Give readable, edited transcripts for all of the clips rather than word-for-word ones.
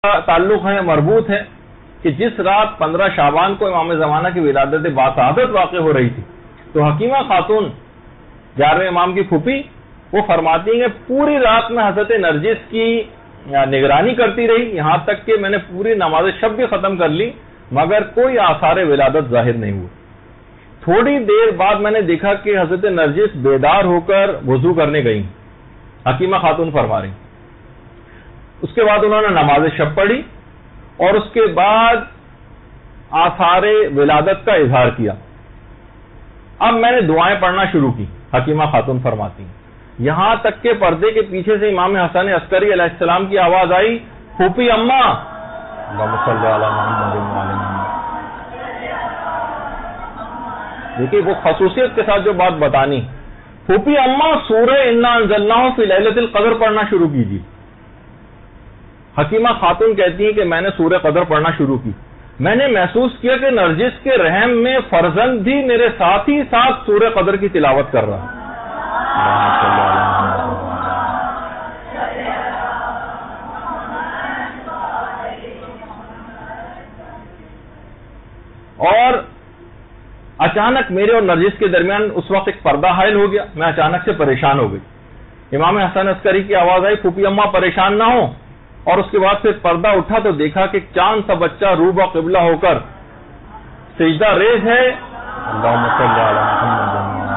تعلق ہے، مربوط ہے کہ جس رات 15 شعبان کو امام زمانہ کی ولادت باسعادت واقع ہو رہی تھی تو حکیمہ خاتون 11ویں امام کی پھوپھی وہ فرماتی ہیں کہ پوری رات میں حضرت نرجس کی نگرانی کرتی رہی، یہاں تک کہ میں نے پوری نماز شب بھی ختم کر لی مگر کوئی آثار ولادت ظاہر نہیں ہوئے۔ تھوڑی دیر بعد میں نے دیکھا کہ حضرت نرجس بیدار ہو کر وضو کرنے گئی، حکیمہ خاتون فرما رہی۔ اس کے بعد انہوں نے نماز شب پڑھی اور اس کے بعد آثار ولادت کا اظہار کیا۔ اب میں نے دعائیں پڑھنا شروع کی، حکیمہ خاتون فرماتی ہیں، یہاں تک کہ پردے کے پیچھے سے امام حسن عسکری علیہ السلام کی آواز آئی، پھوپھی اماں، اللہم صلی علی محمد وعلی محمد۔ دیکھیے وہ خصوصیت کے ساتھ جو بات بتانی، پھوپھی اماں سورہ انا انزلناہ فی لیلۃ القدر پڑھنا شروع کیجیے۔ حکیمہ خاتون کہتی ہیں کہ میں نے سورہ قدر پڑھنا شروع کی، میں نے محسوس کیا کہ نرجس کے رحم میں فرزند بھی میرے ساتھ ہی ساتھ سورہ قدر کی تلاوت کر رہا ہے۔ اور اچانک میرے اور نرجس کے درمیان اس وقت ایک پردہ حائل ہو گیا، میں اچانک سے پریشان ہو گئی۔ امام حسن عسکری کی آواز آئی، پھوپھی اماں پریشان نہ ہو، اور اس کے بعد پھر پردہ اٹھا تو دیکھا کہ چاند سا بچہ روبہ قبلہ ہو کر سجدہ ریز ہے، اللہم صلی علی محمد۔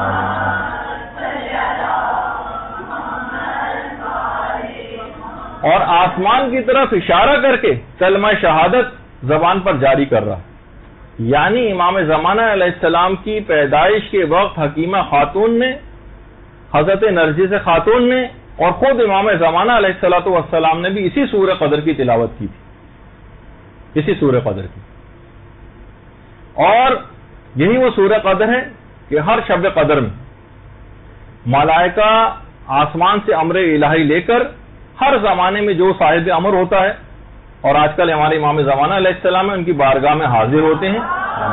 اور آسمان کی طرف اشارہ کر کے کلمہ شہادت زبان پر جاری کر رہا، یعنی امام زمانہ علیہ السلام کی پیدائش کے وقت حکیمہ خاتون نے، حضرت نرجس خاتون نے اور خود امام زمانہ علیہ الصلوۃ والسلام نے بھی اسی سورہ قدر کی تلاوت کی تھی، اسی سورہ قدر کی۔ اور یہی وہ سورہ قدر ہے کہ ہر شب قدر میں ملائکہ آسمان سے امر الہی لے کر ہر زمانے میں جو صاحب امر ہوتا ہے، اور آج کل ہمارے امام زمانہ علیہ السلام ان کی بارگاہ میں حاضر ہوتے ہیں،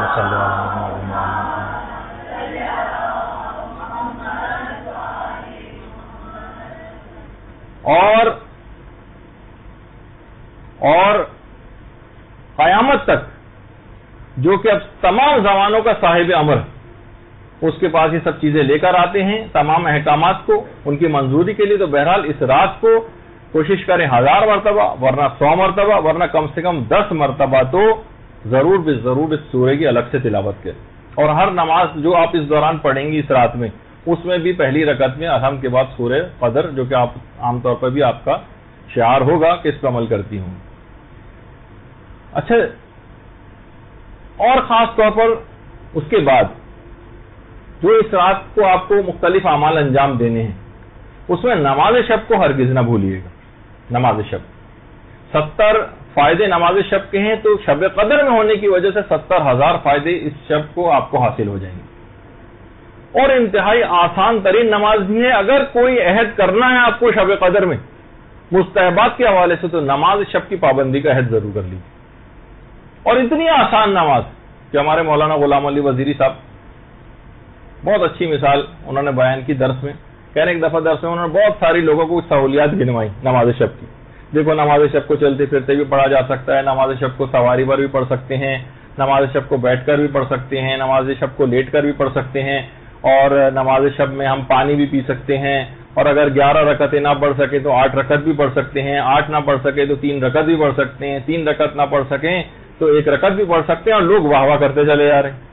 اور قیامت تک جو کہ اب تمام زمانوں کا صاحب امر اس کے پاس یہ سب چیزیں لے کر آتے ہیں تمام احکامات کو ان کی منظوری کے لیے، تو بہرحال اس رات کو کوشش کریں 1000 مرتبہ ورنہ 100 مرتبہ ورنہ کم سے کم 10 مرتبہ تو ضرور ضرور اس سورہ کی الگ سے تلاوت کریں۔ اور ہر نماز جو آپ اس دوران پڑھیں گی اس رات میں، اس میں بھی پہلی رکعت میں الحمد کے بعد سورہ قدر، جو کہ آپ عام طور پر بھی آپ کا شعار ہوگا کہ اس پر عمل کرتی ہوں۔ اچھا، اور خاص طور پر اس کے بعد جو اس رات کو آپ کو مختلف اعمال انجام دینے ہیں، اس میں نماز شب کو ہرگز نہ بھولیے گا۔ نماز شب 70 فائدے نماز شب کے ہیں، تو شب قدر میں ہونے کی وجہ سے 70,000 فائدے اس شب کو آپ کو حاصل ہو جائیں گے۔ اور انتہائی آسان ترین نماز بھی ہے، اگر کوئی عہد کرنا ہے آپ کو شب قدر میں مستحبات کے حوالے سے، تو نماز شب کی پابندی کا عہد ضرور کر لیجیے۔ اور اتنی آسان نماز کہ ہمارے مولانا غلام علی وزیری صاحب بہت اچھی مثال انہوں نے بیان کی درس میں، کہنے ایک دفعہ درس میں انہوں نے بہت ساری لوگوں کو سہولیات گنوائی نماز شب کی۔ دیکھو نماز شب کو چلتے پھرتے بھی پڑھا جا سکتا ہے، نماز شب کو سواری پر بھی پڑھ سکتے ہیں، نماز شب کو بیٹھ کر بھی پڑھ سکتے ہیں، نماز شب کو لیٹ کر بھی پڑھ سکتے ہیں، اور نماز شب میں ہم پانی بھی پی سکتے ہیں، اور اگر 11 رکعتیں نہ پڑھ سکے تو 8 رکعت بھی پڑھ سکتے ہیں، 8 نہ پڑھ سکے تو 3 رکعت بھی پڑھ سکتے ہیں، 3 رکعت نہ پڑھ سکیں تو 1 رکعت بھی پڑھ سکتے ہیں، اور لوگ واہ واہ کرتے چلے جا رہے ہیں۔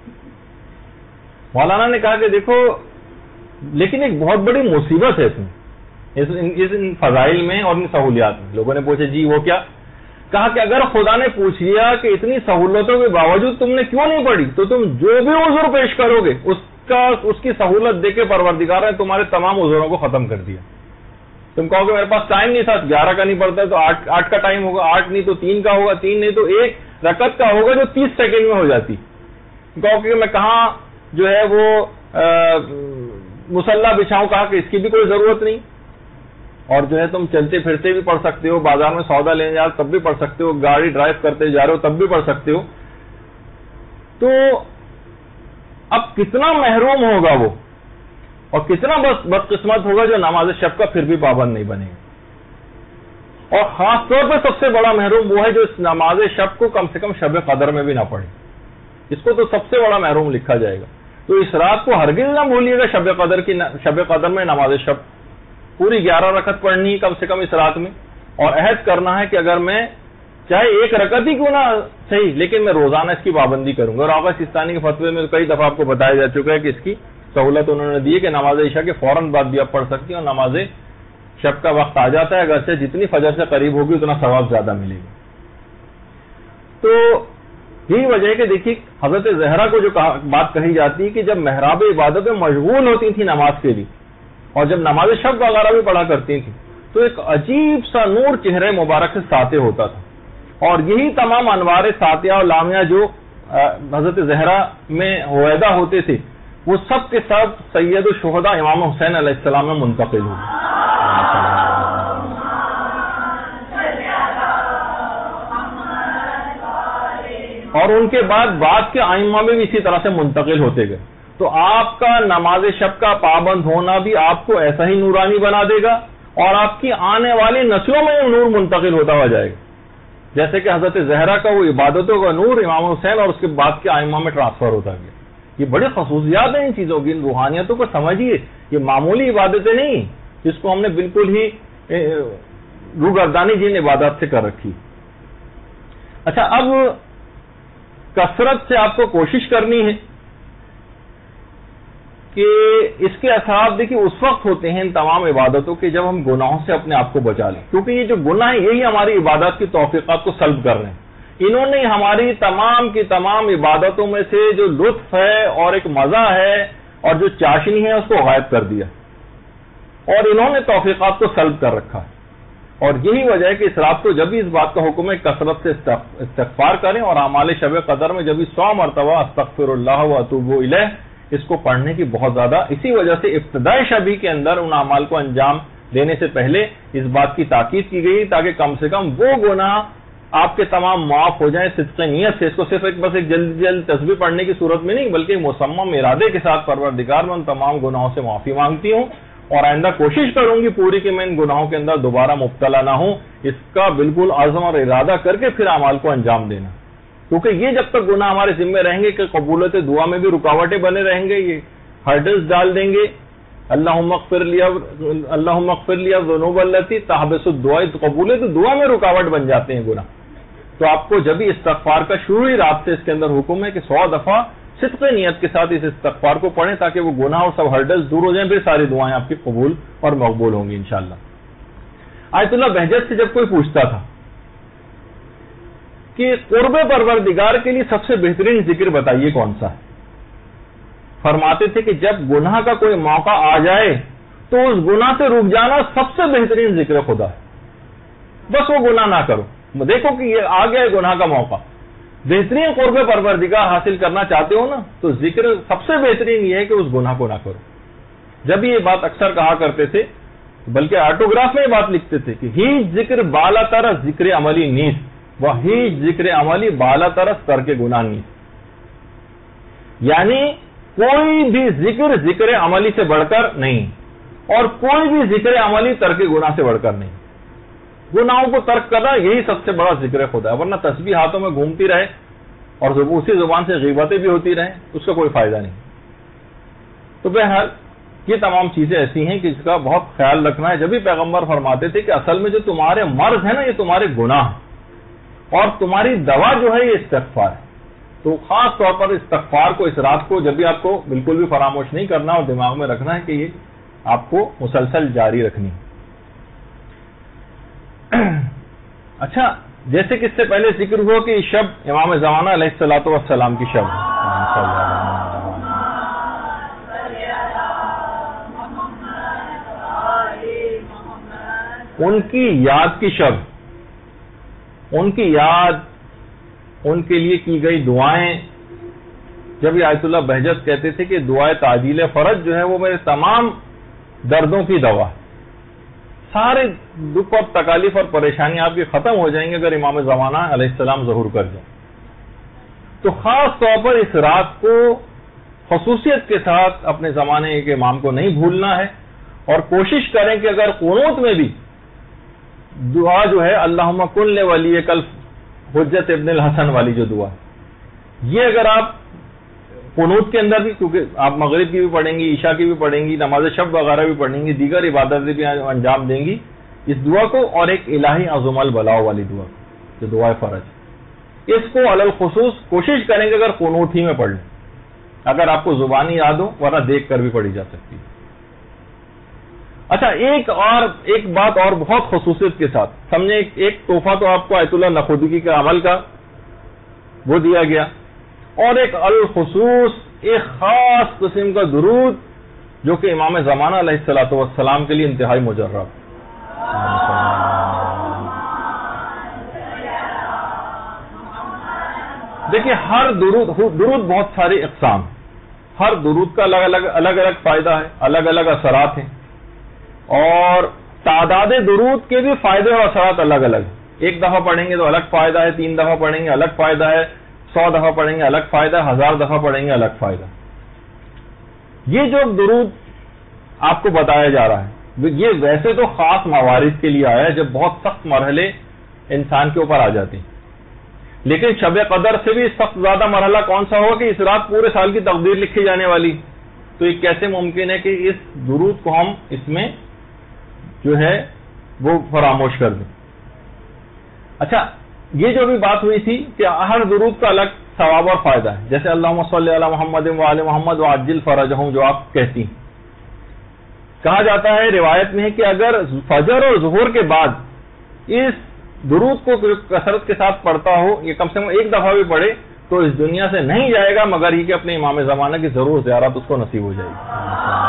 مولانا نے کہا کہ دیکھو لیکن ایک بہت بڑی مصیبت ہے ان فضائل میں اور ان سہولیات میں۔ لوگوں نے پوچھا جی وہ کیا؟ کہا کہ اگر خدا نے پوچھ لیا کہ اتنی سہولتوں کے باوجود تم نے کیوں نہیں پڑھی، تو تم جو بھی عذر پیش کرو گے اس کی سہولت دے کے پروردگار نے تمہارے تمام عذروں کو ختم کر دیا۔ تم کہو کہ میرے پاس ٹائم نہیں تھا، 11 کا نہیں پڑتا تو 8 کا ٹائم ہوگا، 8 نہیں تو 3 کا ہوگا، 3 نہیں تو 1 رکعت کا ہوگا جو 30 سیکنڈ میں ہو جاتی۔ کہو کہ میں کہاں جو ہے وہ مصلی بچھاؤں، کہا کہ اس کی بھی کوئی ضرورت نہیں، اور جو ہے تم چلتے پھرتے بھی پڑھ سکتے ہو، بازار میں سودا لینے جا تب بھی پڑھ سکتے ہو، گاڑی ڈرائیو کرتے جا رہے ہو تب بھی پڑھ سکتے ہو۔ تو اب کتنا محروم ہوگا وہ، اور کتنا بدقسمت ہوگا جو نماز شب کا پھر بھی پابند نہیں بنے گا۔ اور خاص طور پر سب سے بڑا محروم وہ ہے جو اس نماز شب کو کم سے کم شب قدر میں بھی نہ پڑھے، اس کو تو سب سے بڑا محروم لکھا جائے گا۔ تو اس رات کو ہرگز نہ بھولیے گا شب قدر میں نماز شب پوری 11 رکعت پڑھنی کم سے کم اس رات میں، اور عہد کرنا ہے کہ اگر میں چاہے ایک رکعت ہی کیوں نہ صحیح لیکن میں روزانہ اس کی پابندی کروں گا۔ اور آغا سیستانی کے فتوے میں کئی دفعہ آپ کو بتایا جا چکا ہے کہ اس کی سہولت انہوں نے دی ہے کہ نماز عشاء کے فوراً بعد بھی آپ پڑھ سکتی ہیں، اور نماز شب کا وقت آ جاتا ہے، اگرچہ جتنی فجر سے قریب ہوگی اتنا ثواب زیادہ ملے گا۔ تو یہی وجہ ہے کہ دیکھیے حضرت زہرا کو جو بات کہی جاتی ہے کہ جب محراب عبادت میں مشغول ہوتی تھی نماز کے لیے، اور جب نماز شب وغیرہ بھی پڑھا کرتی تھی، تو ایک عجیب سا نور چہرے مبارک سے ساطع ہوتا تھا، اور یہی تمام انوار ساتیہ اور لامیہ جو حضرت زہرا میں ہویدہ ہوتے تھے وہ سب کے سب سید الشہداء امام حسین علیہ السلام میں منتقل ہوئے۔ اور ان کے بعد کے ائمہ میں بھی اسی طرح سے منتقل ہوتے گئے۔ تو آپ کا نماز شب کا پابند ہونا بھی آپ کو ایسا ہی نورانی بنا دے گا، اور آپ کی آنے والی نسلوں میں نور منتقل ہوتا ہوا جائے گا، جیسے کہ حضرت زہرا کا وہ عبادتوں کا نور امام حسین اور اس کے بعد کے ائمہ میں ٹرانسفر ہوتا گیا۔ یہ بڑی خصوصیات ہیں ان چیزوں کی، ان روحانیتوں کو سمجھیے، یہ معمولی عبادتیں نہیں جس کو ہم نے بالکل ہی روگردانی جن عبادات سے کر رکھی۔ اچھا، اب کثرت سے آپ کو کوشش کرنی ہے کہ اس کے اثرات دیکھیے اس وقت ہوتے ہیں ان تمام عبادتوں کے جب ہم گناہوں سے اپنے آپ کو بچا لیں، کیونکہ یہ جو گناہ ہیں یہی ہماری عبادات کی توفیقات کو سلب کر رہے ہیں۔ انہوں نے ہماری تمام کی تمام عبادتوں میں سے جو لطف ہے اور ایک مزہ ہے اور جو چاشنی ہے اس کو غائب کر دیا، اور انہوں نے توفیقات کو سلب کر رکھا ہے۔ اور یہی وجہ ہے کہ اس رات کو جب بھی اس بات کا حکم ہے کثرت سے استغفار کریں، اور اعمال شب قدر میں جب بھی 100 مرتبہ استغفر اللہ و اتوب الیہ اس کو پڑھنے کی بہت زیادہ، اسی وجہ سے ابتدائی شبی کے اندر ان اعمال کو انجام دینے سے پہلے اس بات کی تاکید کی گئی تاکہ کم سے کم وہ گناہ آپ کے تمام معاف ہو جائیں صدق نیت سے۔ اس کو صرف بس ایک جلد جلد تسبیح پڑھنے کی صورت میں نہیں بلکہ مصمم ارادے کے ساتھ پروردگار میں ان تمام گناہوں سے معافی مانگتی ہوں، اور آئندہ کوشش کروں گی پوری کہ میں ان گناہوں کے اندر دوبارہ مبتلا نہ ہوں، اس کا بالکل عزم اور ارادہ کر کے پھر اعمال کو انجام دینا، کیونکہ یہ جب تک گناہ ہمارے ذمہ رہیں گے کہ قبولیت دعا میں بھی رکاوٹیں بنے رہیں گے، یہ ہرڈلز ڈال دیں گے۔ اللہم اغفر لی الذنوب التی تحبس الدعاء، قبولیت دعا میں رکاوٹ بن جاتے ہیں گناہ۔ تو آپ کو جب ہی استغفار کا شروع ہی رات سے اس کے اندر حکم ہے کہ 100 دفعہ صدق نیت کے ساتھ اس استغفار کو پڑھیں تاکہ وہ گناہ اور سب ہرڈلز دور ہو جائیں، پھر ساری دعائیں آپ کی قبول اور مقبول ہوں گی انشاءاللہ۔ آیت اللہ بہجت سے جب کوئی پوچھتا تھا کہ قرب پروردگار کے لیے سب سے بہترین ذکر بتائیے کون سا ہے، فرماتے تھے کہ جب گناہ کا کوئی موقع آ جائے تو اس گناہ سے رک جانا سب سے بہترین ذکر خدا ہے، بس وہ گناہ نہ کرو، دیکھو کہ یہ آ گیا ہے گناہ کا موقع، بہترین قرب پروردگار حاصل کرنا چاہتے ہو نا تو ذکر سب سے بہترین یہ ہے کہ اس گناہ کو نہ کرو۔ جب یہ بات اکثر کہا کرتے تھے، بلکہ آٹوگراف میں یہ بات لکھتے تھے کہ ہی ذکر بالا تر ذکر عملی نیس وہی ذکر عملی بالا تر ترک گناہ نیس، یعنی کوئی بھی ذکر عملی سے بڑھ کر نہیں، اور کوئی بھی ذکر عملی ترک گناہ سے بڑھ کر نہیں۔ گناہوں کو ترک کرنا یہی سب سے بڑا ذکر خدا ہے، ورنہ تسبیح ہاتھوں میں گھومتی رہے اور اسی زبان سے غیبتیں بھی ہوتی رہیں اس کا کوئی فائدہ نہیں۔ تو بہرحال یہ تمام چیزیں ایسی ہیں کہ اس کا بہت خیال رکھنا ہے۔ جب بھی پیغمبر فرماتے تھے کہ اصل میں جو تمہارے مرض ہے نا یہ تمہارے گناہ ہیں، اور تمہاری دوا جو ہے یہ استغفار ہے، تو خاص طور پر استغفار کو اس رات کو جب بھی آپ کو بالکل بھی فراموش نہیں کرنا اور دماغ میں رکھنا ہے کہ یہ آپ کو مسلسل جاری رکھنی ہے۔ اچھا، جیسے کہ اس سے پہلے ذکر ہوا کہ شب امام زمانہ علیہ الصلوۃ والسلام کی شب ہے، ان کی یاد کی شب، ان کی یاد، ان کے لیے کی گئی دعائیں۔ جب یہ آیت اللہ بہجت کہتے تھے کہ دعائے تعجیل فرج جو ہے وہ میرے تمام دردوں کی دوا، سارے دکھ اور تکالیف اور پریشانی آپ کی ختم ہو جائیں گے اگر امام زمانہ علیہ السلام ظہور کر جائیں۔ تو خاص طور پر اس رات کو خصوصیت کے ساتھ اپنے زمانے کے امام کو نہیں بھولنا ہے، اور کوشش کریں کہ اگر قنوت میں بھی دعا جو ہے اللہم کن لولیک الحجت ابن الحسن والی جو دعا، یہ اگر آپ قنوت کے اندر بھی، کیونکہ آپ مغرب کی بھی پڑھیں گی، عشاء کی بھی پڑھیں گی، نماز شب وغیرہ بھی پڑھیں گی، دیگر عبادتیں بھی انجام دیں گی اس دعا کو، اور ایک الہی عظم البلاء والی دعا جو دعا فرج، اس کو علی الخصوص کوشش کریں کہ اگر قنوت ہی میں پڑھ لیں، اگر آپ کو زبانی یاد ہو، ورنہ دیکھ کر بھی پڑھی جا سکتی ہے۔ اچھا، ایک بات اور بہت خصوصیت کے ساتھ سمجھیں، ایک تحفہ تو آپ کو آیت اللہ نخودگی کے عمل کا وہ دیا گیا، اور ایک الخصوص ایک خاص قسم کا درود جو کہ امام زمانہ علیہ الصلوۃ والسلام کے لیے انتہائی مجرب۔ دیکھیں، ہر درود بہت ساری اقسام، ہر درود کا الگ الگ فائدہ ہے، الگ الگ اثرات ہیں، اور تعداد درود کے بھی فائدے اور اثرات الگ الگ ہیں۔ ایک دفعہ پڑھیں گے تو الگ فائدہ ہے، 3 دفعہ پڑھیں گے الگ فائدہ ہے، 100 دفعہ پڑھیں گے الگ فائدہ ہے، 1000 دفعہ پڑھیں گے الگ فائدہ۔ یہ جو درود آپ کو بتایا جا رہا ہے، یہ ویسے تو خاص موارد کے لیے آیا ہے جب بہت سخت مرحلے انسان کے اوپر آ جاتے ہیں، لیکن شب قدر سے بھی سخت زیادہ مرحلہ کون سا ہوگا کہ اس رات پورے سال کی تقدیر لکھی جانے والی، تو یہ کیسے ممکن ہے کہ اس درود کو ہم اس میں جو ہے وہ فراموش کر دیں۔ اچھا، یہ جو بھی بات ہوئی تھی کہ ہر درود کا الگ ثواب اور فائدہ ہے، جیسے اللہم صلی علی محمد وآل محمد وعجل فرجہم جو آپ کہتی ہیں، کہا جاتا ہے روایت میں ہے کہ اگر فجر اور ظہر کے بعد اس درود کو کثرت کے ساتھ پڑھتا ہو، یہ کم سے کم ایک دفعہ بھی پڑھے، تو اس دنیا سے نہیں جائے گا مگر یہ کہ اپنے امام زمانہ کی ضرور زیارت اس کو نصیب ہو جائے گی۔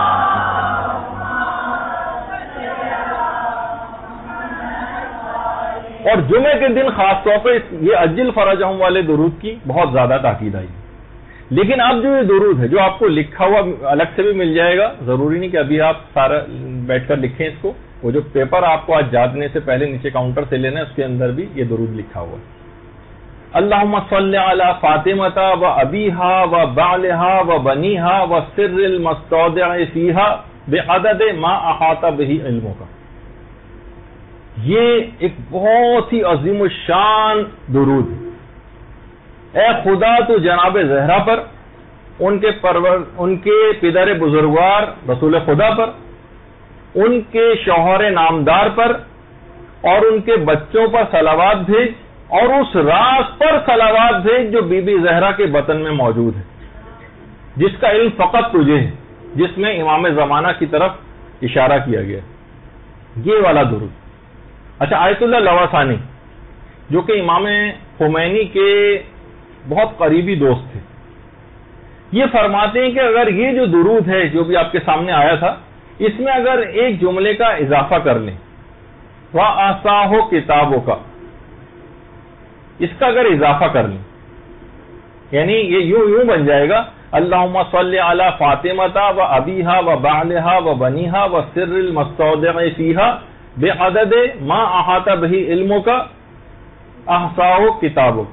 اور جمعے کے دن خاص طور پہ یہ عجل فرجہم والے درود کی بہت زیادہ تاکید آئی۔ لیکن اب جو یہ درود ہے جو آپ کو لکھا ہوا الگ سے بھی مل جائے گا، ضروری نہیں کہ ابھی آپ سارا بیٹھ کر لکھیں اس کو، وہ جو پیپر آپ کو آج جانے سے پہلے نیچے کاؤنٹر سے لینا ہے اس کے اندر بھی یہ درود لکھا ہوا ہے۔ اللہم صلی علی فاطمۃ و ابیہا و بعلہا و بنیہا و سر المستودع فیہا بعدد ما احاط بہ علمک۔ یہ ایک بہت ہی عظیم الشان درود ہے۔ اے خدا تو جناب زہرا پر، ان کے پدر بزرگوار رسول خدا پر، ان کے شوہر نامدار پر اور ان کے بچوں پر صلوات بھیج، اور اس راز پر صلوات بھیج جو بی بی زہرا کے بطن میں موجود ہے، جس کا علم فقط تجھے ہے، جس میں امام زمانہ کی طرف اشارہ کیا گیا، یہ والا درود۔ اچھا، آیت اللہ لواسانی جو کہ امام خمینی کے بہت قریبی دوست تھے، یہ فرماتے ہیں کہ اگر یہ جو درود ہے جو بھی آپ کے سامنے آیا تھا، اس میں اگر ایک جملے کا اضافہ کر لیں، وَآسَاهُ کتابوں کا، اس کا اگر اضافہ کر لیں، یعنی یہ یوں بن جائے گا اللہم صلی علی فاطمۃ و ابیہا و بعلہا و بنیہا و سر المستودع فیہا بعدد ما احاط بہ علمک احصاہ کتابک۔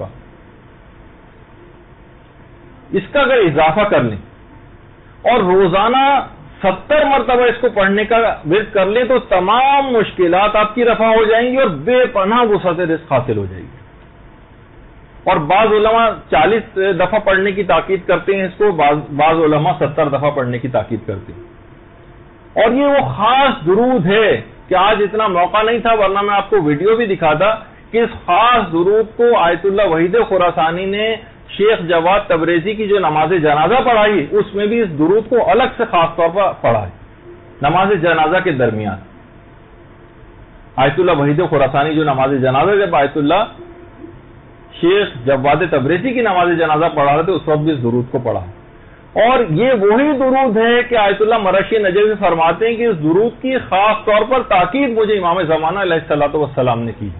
اس کا اگر اضافہ کر لیں اور روزانہ 70 مرتبہ اس کو پڑھنے کا ورد کر لیں تو تمام مشکلات آپ کی رفع ہو جائیں گی اور بے پناہ وسعت رزق حاصل ہو جائے گی۔ اور بعض علماء 40 دفعہ پڑھنے کی تاکید کرتے ہیں اس کو، بعض علماء 70 دفعہ پڑھنے کی تاکید کرتے ہیں۔ اور یہ وہ خاص درود ہے کہ آج اتنا موقع نہیں تھا ورنہ میں آپ کو ویڈیو بھی دکھاتا کہ اس خاص درود کو آیت اللہ وحید خراسانی نے شیخ جواد تبریزی کی جو نماز جنازہ پڑھائی اس میں بھی اس درود کو الگ سے خاص طور پر پڑھا ہے، نماز جنازہ کے درمیان۔ آیت اللہ وحید خراسانی جو نماز جنازہ، جب آیت اللہ شیخ جواد تبریزی کی نماز جنازہ پڑھا رہے تھے اس وقت بھی اس درود کو پڑھا ہے۔ اور یہ وہی درود ہے کہ آیت اللہ مرشی نجوی فرماتے ہیں کہ اس درود کی خاص طور پر تاکید مجھے امام زمانہ علیہ الصلوۃ والسلام نے کی۔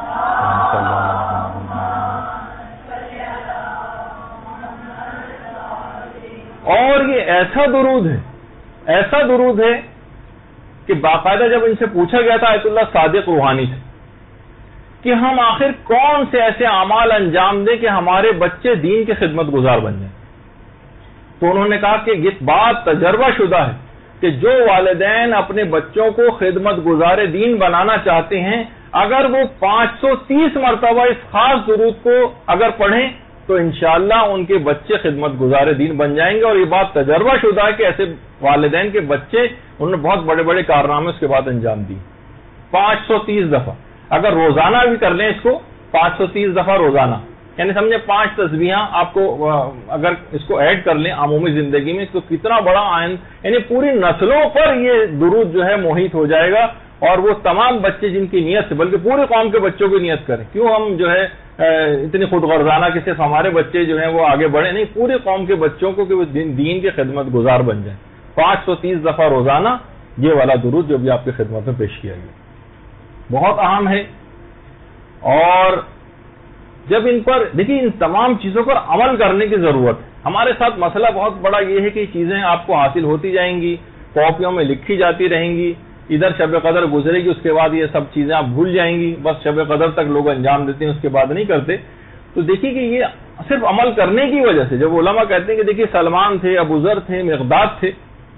اور یہ ایسا درود ہے کہ باقاعدہ جب ان سے پوچھا گیا تھا آیت اللہ صادق روحانی سے کہ ہم آخر کون سے ایسے اعمال انجام دیں کہ ہمارے بچے دین کے خدمت گزار بن جائیں، تو انہوں نے کہا کہ یہ بات تجربہ شدہ ہے کہ جو والدین اپنے بچوں کو خدمت گزار دین بنانا چاہتے ہیں اگر وہ 530 مرتبہ اس خاص درود کو اگر پڑھیں تو انشاءاللہ ان کے بچے خدمت گزار دین بن جائیں گے. اور یہ بات تجربہ شدہ ہے کہ ایسے والدین کے بچے انہوں نے بہت بڑے بڑے کارنامے اس کے بعد انجام دی. 530 دفعہ اگر روزانہ بھی کر لیں اس کو 530 دفعہ روزانہ, یعنی سمجھے 5 تسبیحاں آپ کو اگر اس کو ایڈ کر لیں عمومی زندگی میں تو کتنا بڑا آئند, یعنی پوری نسلوں پر یہ درود جو ہے محیط ہو جائے گا. اور وہ تمام بچے جن کی نیت سے, بلکہ پورے قوم کے بچوں کی نیت کریں, کیوں ہم جو ہے اتنی خود غرضانہ کہ صرف ہمارے بچے جو ہیں وہ آگے بڑھے, نہیں, پورے قوم کے بچوں کو کہ وہ دین کے خدمت گزار بن جائیں. 530 دفعہ روزانہ یہ والا درود جو بھی آپ کی خدمت میں پیش کیا گیا بہت اہم ہے. اور جب ان پر دیکھیے ان تمام چیزوں پر عمل کرنے کی ضرورت ہے. ہمارے ساتھ مسئلہ بہت بڑا یہ ہے کہ یہ چیزیں آپ کو حاصل ہوتی جائیں گی, کاپیوں میں لکھی جاتی رہیں گی, ادھر شب قدر گزرے گی, اس کے بعد یہ سب چیزیں آپ بھول جائیں گی, بس شب قدر تک لوگ انجام دیتے ہیں, اس کے بعد نہیں کرتے. تو دیکھیے کہ یہ صرف عمل کرنے کی وجہ سے, جب علماء کہتے ہیں کہ دیکھیے سلمان تھے, ابو ذر تھے, مقداد تھے,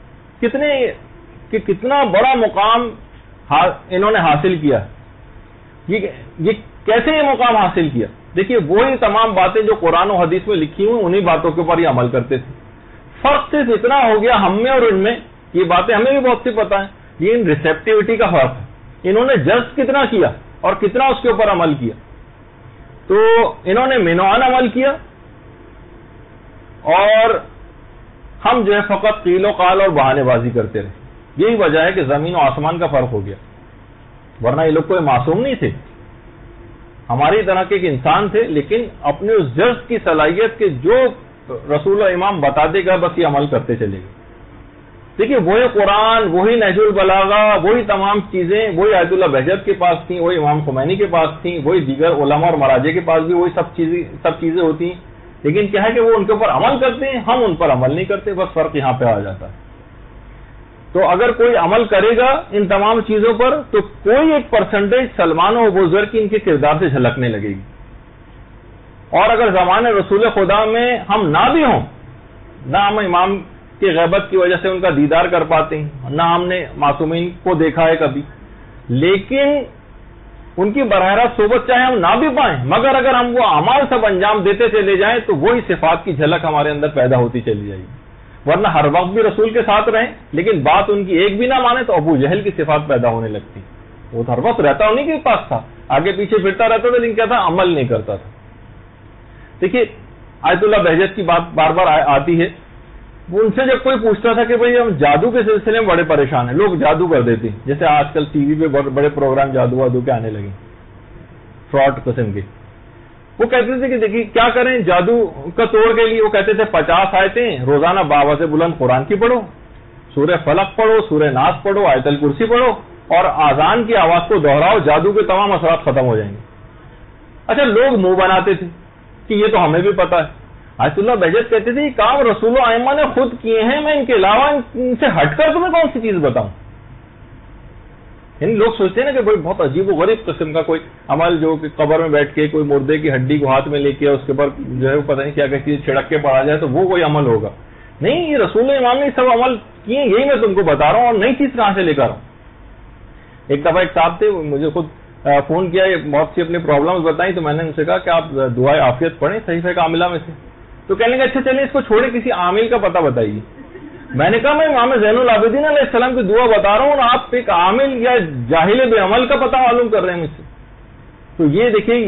کتنا بڑا مقام انہوں نے حاصل کیا. یہ کیسے یہ مقام حاصل کیا؟ دیکھیے وہی تمام باتیں جو قرآن و حدیث میں لکھی ہوئی انہی باتوں کے اوپر یہ عمل کرتے تھے. فرق صرف اتنا ہو گیا ہم میں اور ان میں, یہ باتیں ہمیں بھی بہت سی پتہ ہیں, یہ ان ریسیپٹیوٹی کا فرق ہے. انہوں نے جذب کتنا کیا اور کتنا اس کے اوپر عمل کیا. تو انہوں نے مینوان عمل کیا اور ہم جو ہے فقط قیل و قال اور بہانے بازی کرتے رہے. یہی وجہ ہے کہ زمین و آسمان کا فرق ہو گیا, ورنہ یہ لوگ کوئی معصوم نہیں تھے, ہماری طرح کے ایک انسان تھے, لیکن اپنے اس جذب کی صلاحیت کے جو رسول و امام بتا دے گا بس یہ عمل کرتے چلے گئے. دیکھیے وہی قرآن, وہی نہج البلاغہ, وہی تمام چیزیں وہی آیت اللہ بہجت کے پاس تھیں, وہی امام خمینی کے پاس تھیں, وہی دیگر علماء اور مراجع کے پاس بھی وہی سب چیزیں ہوتی ہیں. لیکن کیا ہے کہ وہ ان کے اوپر عمل کرتے ہیں, ہم ان پر عمل نہیں کرتے, بس فرق یہاں پہ آ جاتا ہے. تو اگر کوئی عمل کرے گا ان تمام چیزوں پر تو کوئی ایک پرسنٹیج سلمان و ابو ذر کی ان کے کردار سے جھلکنے لگے گی. اور اگر زمانے رسول خدا میں ہم نہ بھی ہوں, نہ ہم امام کی غیبت کی وجہ سے ان کا دیدار کر پاتے ہیں, نہ ہم نے معصومین کو دیکھا ہے کبھی, لیکن ان کی براہ راست صحبت چاہے ہم نہ بھی پائیں, مگر اگر ہم وہ اعمال سب انجام دیتے چلے جائیں تو وہی صفات کی جھلک ہمارے اندر پیدا ہوتی چلی جائے گی. ورنہ ہر وقت بھی رسول کے ساتھ رہیں لیکن بات ان کی ایک بھی نہ مانے تو ابو جہل کی صفات پیدا ہونے لگتی. وہ ہر وقت رہتا انہیں کے پاس تھا, آگے پیچھے پھرتا رہتا تھا, لیکن کیا تھا, عمل نہیں کرتا تھا. دیکھیے آیت اللہ بہجت کی بات بار بار آتی ہے. وہ ان سے جب کوئی پوچھتا تھا کہ بھئی ہم جادو کے سلسلے میں بڑے پریشان ہیں, لوگ جادو کر دیتے ہیں, جیسے آج کل ٹی وی پہ بڑے پروگرام جادو وادو کے آنے لگے, فراڈ قسم کے. وہ کہتے تھے کہ دیکھیے کیا کریں جادو کا توڑ کے لیے, وہ کہتے تھے 50 آیتیں روزانہ بآواز بلند قرآن کی پڑھو, سورہ فلق پڑھو, سورہ ناس پڑھو, آیت الکرسی پڑھو, اور آذان کی آواز کو دہراؤ, جادو کے تمام اثرات ختم ہو جائیں گے. اچھا لوگ منہ بناتے تھے کہ یہ تو ہمیں بھی پتا ہے. آیت اللہ بہجت کہتے تھے کام رسول و ائمہ نے خود کیے ہیں, میں ان کے علاوہ ان سے ہٹ کر تمہیں کون سی چیز بتاؤں. یعنی لوگ سوچتے ہیں نا کہ بھائی بہت عجیب و غریب قسم کا کوئی عمل جو کہ قبر میں بیٹھ کے کوئی مردے کی ہڈی کو ہاتھ میں لے کے اس کے اوپر جو ہے پتہ نہیں کیا کہ چیز چھڑک کے پڑا جائے تو وہ کوئی عمل ہوگا. نہیں, یہ رسول امام نے سب عمل کیے, یہی میں تم کو بتا رہا ہوں, اور نئی چیز کہاں سے لے کر آؤں. ایک دفعہ ایک صاحب تھے, مجھے خود فون کیا, بہت سی اپنی پرابلمز بتائیں, تو میں نے ان سے کہا کہ آپ دعائے عافیت پڑھیں صحیفہ کاملہ میں سے. تو کہنے لگے اچھا چلیں اس کو چھوڑے, کسی عامل کا پتہ بتائیے. میں نے کہا میں امام زین العابدین علیہ السلام کی دعا بتا رہا ہوں, اور آپ ایک عامل یا جاہل بے عمل کا پتہ معلوم کر رہے ہیں مجھ سے. تو یہ دیکھیں,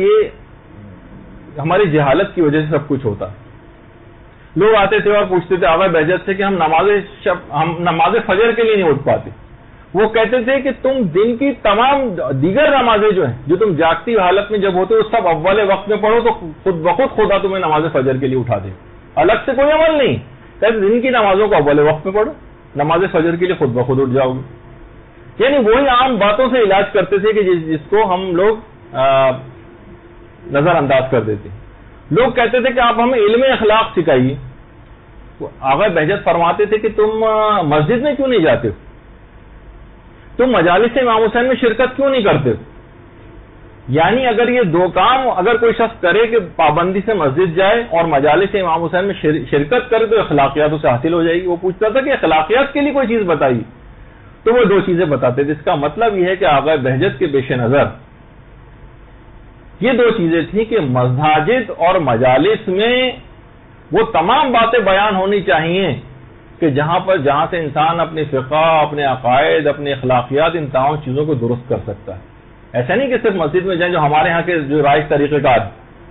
یہ ہماری جہالت کی وجہ سے سب کچھ ہوتا ہے. لوگ آتے تھے اور پوچھتے تھے آغا بہجت سے کہ ہم نماز فجر کے لیے نہیں اٹھ پاتے. وہ کہتے تھے کہ تم دن کی تمام دیگر نمازیں جو ہیں جو تم جاگتی حالت میں جب ہوتے ہو سب اول وقت میں پڑھو تو خود بخود خدا تمہیں نماز فجر کے لیے اٹھا دے, الگ سے کوئی عمل نہیں. کہتے دن کی نمازوں کو اول وقت میں پڑھو, نماز فجر کے لیے خود بخود اٹھ جاؤ گے. یعنی وہی عام باتوں سے علاج کرتے تھے کہ جس کو ہم لوگ نظر انداز کر دیتے. لوگ کہتے تھے کہ آپ ہمیں علم اخلاق سکھائیے. آغا بہجت فرماتے تھے کہ تم مسجد میں کیوں نہیں جاتے ہو, تم مجالس امام حسین میں شرکت کیوں نہیں کرتے. یعنی اگر یہ دو کام اگر کوئی شخص کرے کہ پابندی سے مسجد جائے اور مجالس امام حسین میں شرکت کرے تو اخلاقیات اسے حاصل ہو جائے گی. وہ پوچھتا تھا کہ اخلاقیات کے لیے کوئی چیز بتائیے, تو وہ 2 چیزیں بتاتے تھے. اس کا مطلب یہ ہے کہ آغا بہجت کے پیش نظر یہ دو چیزیں تھیں کہ مساجد اور مجالس میں وہ تمام باتیں بیان ہونی چاہیے کہ جہاں سے انسان اپنی فقہ، اپنے عقائد، اپنے اخلاقیات، ان تمام چیزوں کو درست کر سکتا ہے. ایسا نہیں کہ صرف مسجد میں جائیں جو ہمارے ہاں کے جو رائج طریقہ کار.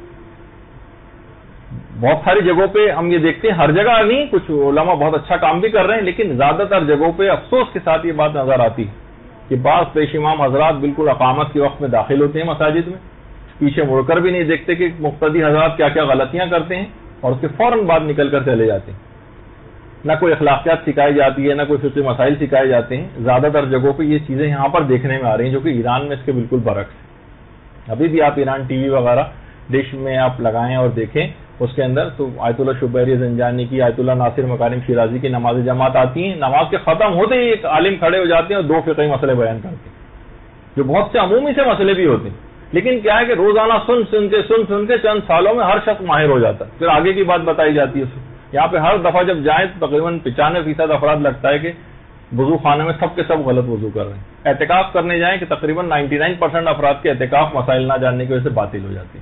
بہت ساری جگہوں پہ ہم یہ دیکھتے ہیں، ہر جگہ نہیں، کچھ علماء بہت اچھا کام بھی کر رہے ہیں، لیکن زیادہ تر جگہوں پہ افسوس کے ساتھ یہ بات نظر آتی ہے کہ بعض پیش امام حضرات بالکل اقامت کے وقت میں داخل ہوتے ہیں مساجد میں، پیچھے مڑ کر بھی نہیں دیکھتے کہ مقتدی حضرات کیا کیا غلطیاں کرتے ہیں، اور اس کے فوراً بعد نکل کر چلے جاتے ہیں. نہ کوئی اخلاقیات سکھائی جاتی ہے، نہ کوئی فقہی مسائل سکھائے جاتے ہیں. زیادہ تر جگہوں پہ یہ چیزیں یہاں پر دیکھنے میں آ رہی ہیں، جو کہ ایران میں اس کے بالکل برعکس ہے. ابھی بھی آپ ایران ٹی وی وغیرہ ڈش میں آپ لگائیں اور دیکھیں، اس کے اندر تو آیت اللہ شبیری زنجانی کی، آیت اللہ ناصر مکارم شیرازی کی نماز جماعت آتی ہیں. نماز کے ختم ہوتے ہی ایک عالم کھڑے ہو جاتے ہیں اور دو فقہی مسئلے بیان کرتے ہیں، جو بہت سے عمومی سے مسئلے بھی ہوتے ہیں. لیکن کیا ہے کہ روزانہ سن کے چند سالوں میں ہر شخص ماہر ہو جاتا ہے، پھر آگے کی بات بتائی جاتی ہے اسے. یہاں پہ ہر دفعہ جب جائیں تو تقریباً 95% افراد لگتا ہے کہ وضو خانے میں سب کے سب غلط وضو کر رہے ہیں. اعتکاف کرنے جائیں کہ تقریباً 99% افراد کے اعتکاف مسائل نہ جاننے کی وجہ سے باطل ہو جاتی ہے.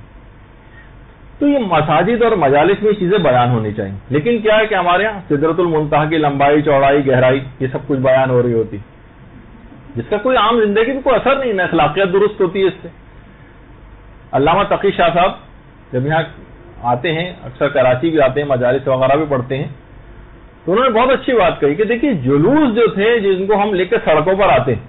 تو یہ مساجد اور مجالس میں چیزیں بیان ہونی چاہیے. لیکن کیا ہے کہ ہمارے یہاں سدرۃ المنتہا کی لمبائی، چوڑائی، گہرائی، یہ سب کچھ بیان ہو رہی ہوتی، جس کا کوئی عام زندگی میں کوئی اثر نہیں، نہ اخلاقیات درست ہوتی ہے اس سے. علامہ تقی شاہ صاحب جب یہاں آتے ہیں، اکثر کراچی بھی آتے ہیں، مجالس وغیرہ بھی پڑھتے ہیں، تو انہوں نے بہت اچھی بات کہی کہ دیکھیے جلوس جو تھے جن کو ہم لے کے سڑکوں پر آتے ہیں،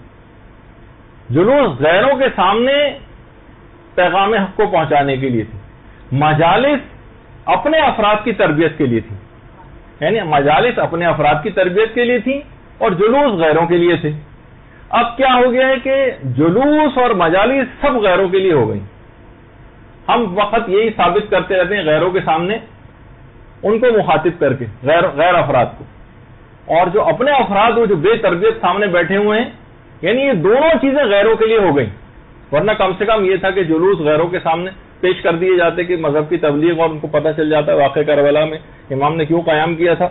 جلوس غیروں کے سامنے پیغام حق کو پہنچانے کے لیے تھے. مجالس اپنے افراد کی تربیت کے لیے تھی، یعنی مجالس اپنے افراد کی تربیت کے لیے تھی اور جلوس غیروں کے لیے تھے. اب کیا ہو گیا ہے کہ جلوس اور مجالس سب غیروں کے لیے ہو گئی. ہم وقت یہی ثابت کرتے رہتے ہیں غیروں کے سامنے، ان کو مخاطب کر کے غیر افراد کو، اور جو اپنے افراد وہ جو بے تربیت سامنے بیٹھے ہوئے ہیں، یعنی یہ دونوں چیزیں غیروں کے لیے ہو گئیں. ورنہ کم سے کم یہ تھا کہ جلوس غیروں کے سامنے پیش کر دیے جاتے کہ مذہب کی تبلیغ، اور ان کو پتہ چل جاتا ہے واقعہ کربلا میں امام نے کیوں قیام کیا تھا،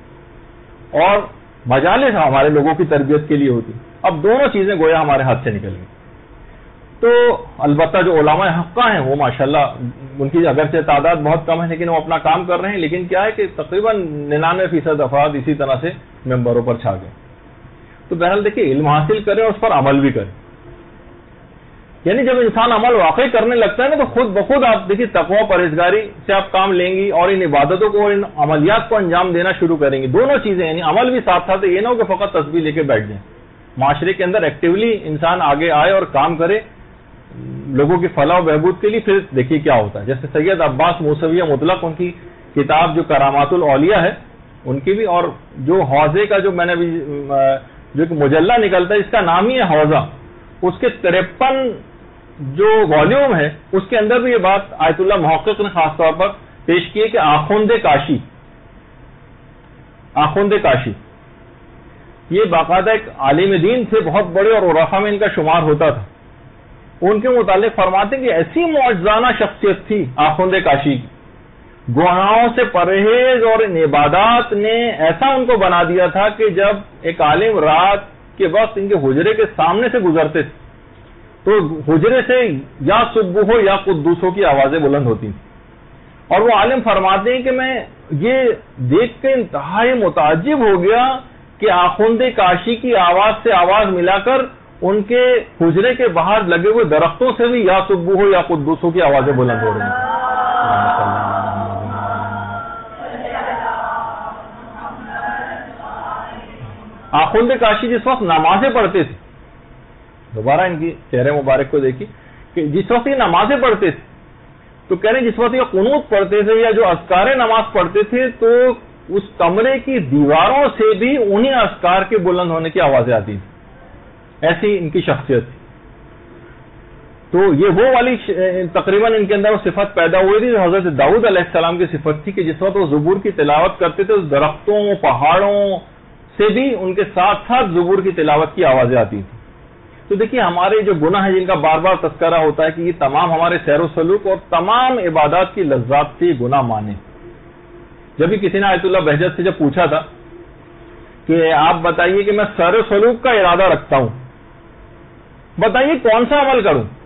اور مجالس ہمارے لوگوں کی تربیت کے لیے ہوتی. اب دونوں چیزیں گویا ہمارے ہاتھ سے نکل گئی. تو البتہ جو علماء حقہ ہیں وہ ماشاءاللہ ان کی اگرچہ تعداد بہت کم ہے لیکن وہ اپنا کام کر رہے ہیں. لیکن کیا ہے کہ تقریباً 99% افراد اسی طرح سے ممبروں پر چھا گئے. تو بہرحال دیکھیے علم حاصل کریں اور اس پر عمل بھی کریں. یعنی جب انسان عمل واقعی کرنے لگتا ہے نا تو خود بخود آپ دیکھیے تقوی پرہیزگاری سے آپ کام لیں گی اور ان عبادتوں کو اور ان عملیات کو انجام دینا شروع کریں گی. دونوں چیزیں، یعنی عمل بھی ساتھ ساتھ، یہ نہ ہو کہ فقط تسبیح لے کے بیٹھ جائیں. معاشرے کے اندر ایکٹیولی انسان آگے آئے اور کام کرے لوگوں کی فلاح و بہبود کے لیے. پھر دیکھیے کیا ہوتا ہے. جیسے سید عباس موسوی مطلق، ان کی کتاب جو کرامات الاولیاء ہے ان کی بھی، اور جو حوضے کا جو میں نے بھی جو مجلہ نکلتا ہے اس کا نام ہی ہے حوضہ، اس کے 53 جو والیوم ہے اس کے اندر بھی یہ بات آیت اللہ محقق نے خاص طور پر پیش کی ہے کہ آخوند کاشی یہ باقاعدہ ایک عالم دین تھے، بہت بڑے، اور عرفا میں ان کا شمار ہوتا تھا. ان کے متعلق فرماتے ہیں کہ ایسی معجزانہ شخصیت تھی آخوند کاشی کی، گناہوں سے پرہیز اور ان عبادات نے ایسا ان کو بنا دیا تھا کہ جب ایک عالم رات کے وقت ان کے حجرے کے سامنے سے گزرتے تھے تو حجرے سے یا صبح ہو یا قدوس ہو کی آوازیں بلند ہوتی ہیں. اور وہ عالم فرماتے ہیں کہ میں یہ دیکھ کے انتہائی متعجب ہو گیا کہ آخوند کاشی کی آواز سے آواز ملا کر ان کے حجرے کے باہر لگے ہوئے درختوں سے بھی یا صبح ہو یا قدوس ہو کی آوازیں بلند ہو رہی ہیں. آخوند کاشی جس وقت نمازیں پڑھتے تھے، دوبارہ ان کی چہرے مبارک کو دیکھیے کہ جس وقت یہ نمازیں پڑھتے تھے تو کہہ رہے ہیں جس وقت یہ قنوت پڑھتے تھے یا جو اذکار نماز پڑھتے تھے تو اس کمرے کی دیواروں سے بھی انہی اذکار کے بلند ہونے کی آوازیں آتی تھی. ایسی ان کی شخصیت تھی. تو یہ وہ والی تقریباً ان کے اندر وہ صفت پیدا ہوئی تھی جو حضرت داؤد علیہ السلام کی صفت تھی کہ جس وقت وہ زبور کی تلاوت کرتے تھے درختوں پہاڑوں سے بھی ان کے ساتھ ساتھ زبور کی تلاوت کی آوازیں آتی تھی. تو دیکھیے ہمارے جو گناہ ہیں جن کا بار بار تذکرہ ہوتا ہے کہ یہ تمام ہمارے سیر و سلوک اور تمام عبادات کی لذات سے گناہ مانے. جب بھی کسی نے آیت اللہ بہجت سے جب پوچھا تھا کہ آپ بتائیے کہ میں سیر و سلوک کا ارادہ رکھتا ہوں، بتائیے کون سا عمل کروں،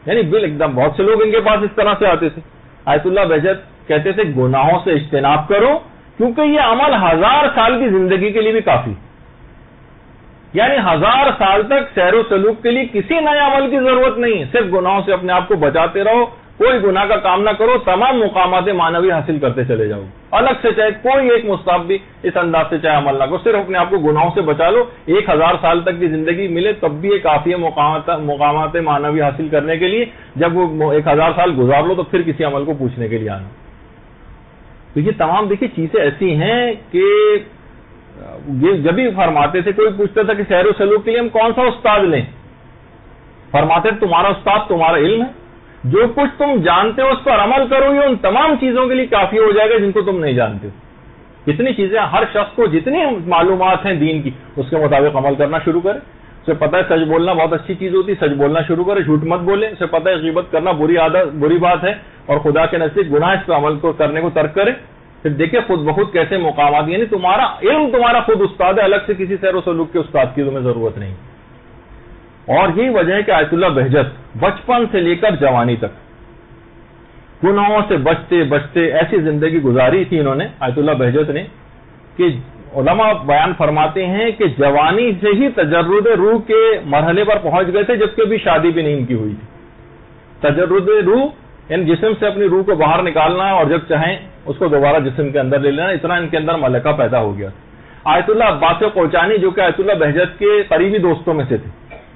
یعنی ایک دم بہت سے لوگ ان کے پاس اس طرح سے آتے تھے. آیت اللہ بہجت کہتے تھے گناہوں سے اجتناب کرو کیونکہ یہ عمل 1000 سال کی زندگی کے لیے بھی کافی. یعنی 1000 سال تک سیر و سلوک کے لیے کسی نئے عمل کی ضرورت نہیں, صرف گناہوں سے اپنے آپ کو بچاتے رہو, کوئی گناہ کا کام نہ کرو, تمام مقامات معنوی حاصل کرتے چلے جاؤ. الگ سے چاہے کوئی ایک مستحب بھی اس انداز سے چاہے عمل نہ کرو, صرف اپنے آپ کو گناہوں سے بچا لو. 1000 سال تک کی زندگی ملے تب بھی یہ کافی ہے مقامات معنوی حاصل کرنے کے لیے. جب وہ 1000 سال گزار لو تو پھر کسی عمل کو پوچھنے کے لیے آنا. تو یہ تمام دیکھیے چیزیں ایسی ہیں کہ یہ جب بھی فرماتے تھے, کوئی پوچھتا تھا کہ سیر و سلوک کے لیے ہم کون سا استاد لیں, فرماتے تمہارا استاد تمہارا علم ہے, جو کچھ تم جانتے ہو اس پر عمل کرو, یہ ان تمام چیزوں کے لیے کافی ہو جائے گا جن کو تم نہیں جانتے ہو. کتنی چیزیں, ہر شخص کو جتنی معلومات ہیں دین کی اس کے مطابق عمل کرنا شروع کرے. اسے پتہ ہے سچ بولنا بہت اچھی چیز ہوتی ہے, سچ بولنا شروع کرے, جھوٹ مت بولے. اسے پتہ ہے غیبت کرنا بری بات ہے اور خدا کے نزدیک گناہ, اس پہ عمل کو کرنے کو ترک کرے. پھر دیکھیں خود بخود کیسے مقامات, یعنی تمہارا علم تمہارا خود استاد ہے, الگ سے کسی سیر و سلوک کے استاد کی تمہیں ضرورت نہیں. اور یہی وجہ ہے کہ آیت اللہ بہجت بچپن سے لے کر جوانی تک گناہوں سے بچتے بچتے ایسی زندگی گزاری تھی انہوں نے, آیت اللہ بہجت نے, کہ علماء بیان فرماتے ہیں کہ جوانی سے ہی تجرد روح کے مرحلے پر پہنچ گئے تھے, جبکہ بھی شادی بھی نہیں ان کی ہوئی تھی. تجرد روح یعنی جسم سے اپنی روح کو باہر نکالنا اور جب چاہیں اس کو دوبارہ جسم کے اندر لے لینا, اتنا ان کے اندر ملکہ پیدا ہو گیا. آیت اللہ عباس کوچانی جو کہ آیت اللہ بہجت کے قریبی دوستوں میں سے تھے,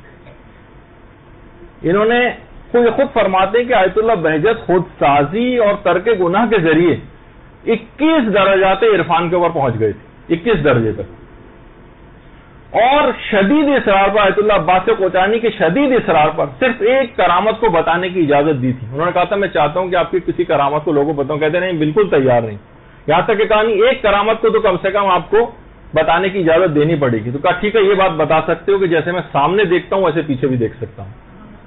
انہوں نے خود فرماتے ہیں کہ آیت اللہ بہجت خود سازی اور ترک گناہ کے ذریعے 21 درجات عرفان کے اوپر پہنچ گئے تھے, 21 درجے تک. اور شدید اصرار پر, آیت اللہ عباس کوچانی کے شدید اصرار پر صرف ایک کرامت کو بتانے کی اجازت دی تھی. انہوں نے کہا تھا میں چاہتا ہوں کہ آپ کی کسی کرامت کو لوگوں کو بتاؤں. کہتے نہیں بالکل تیار نہیں, یہاں تک کہ کہا نہیں ایک کرامت کو تو کم سے کم آپ کو بتانے کی اجازت دینی پڑے گی. تو کہا ٹھیک ہے, یہ بات بتا سکتے ہو کہ جیسے میں سامنے دیکھتا ہوں ویسے پیچھے بھی دیکھ سکتا ہوں.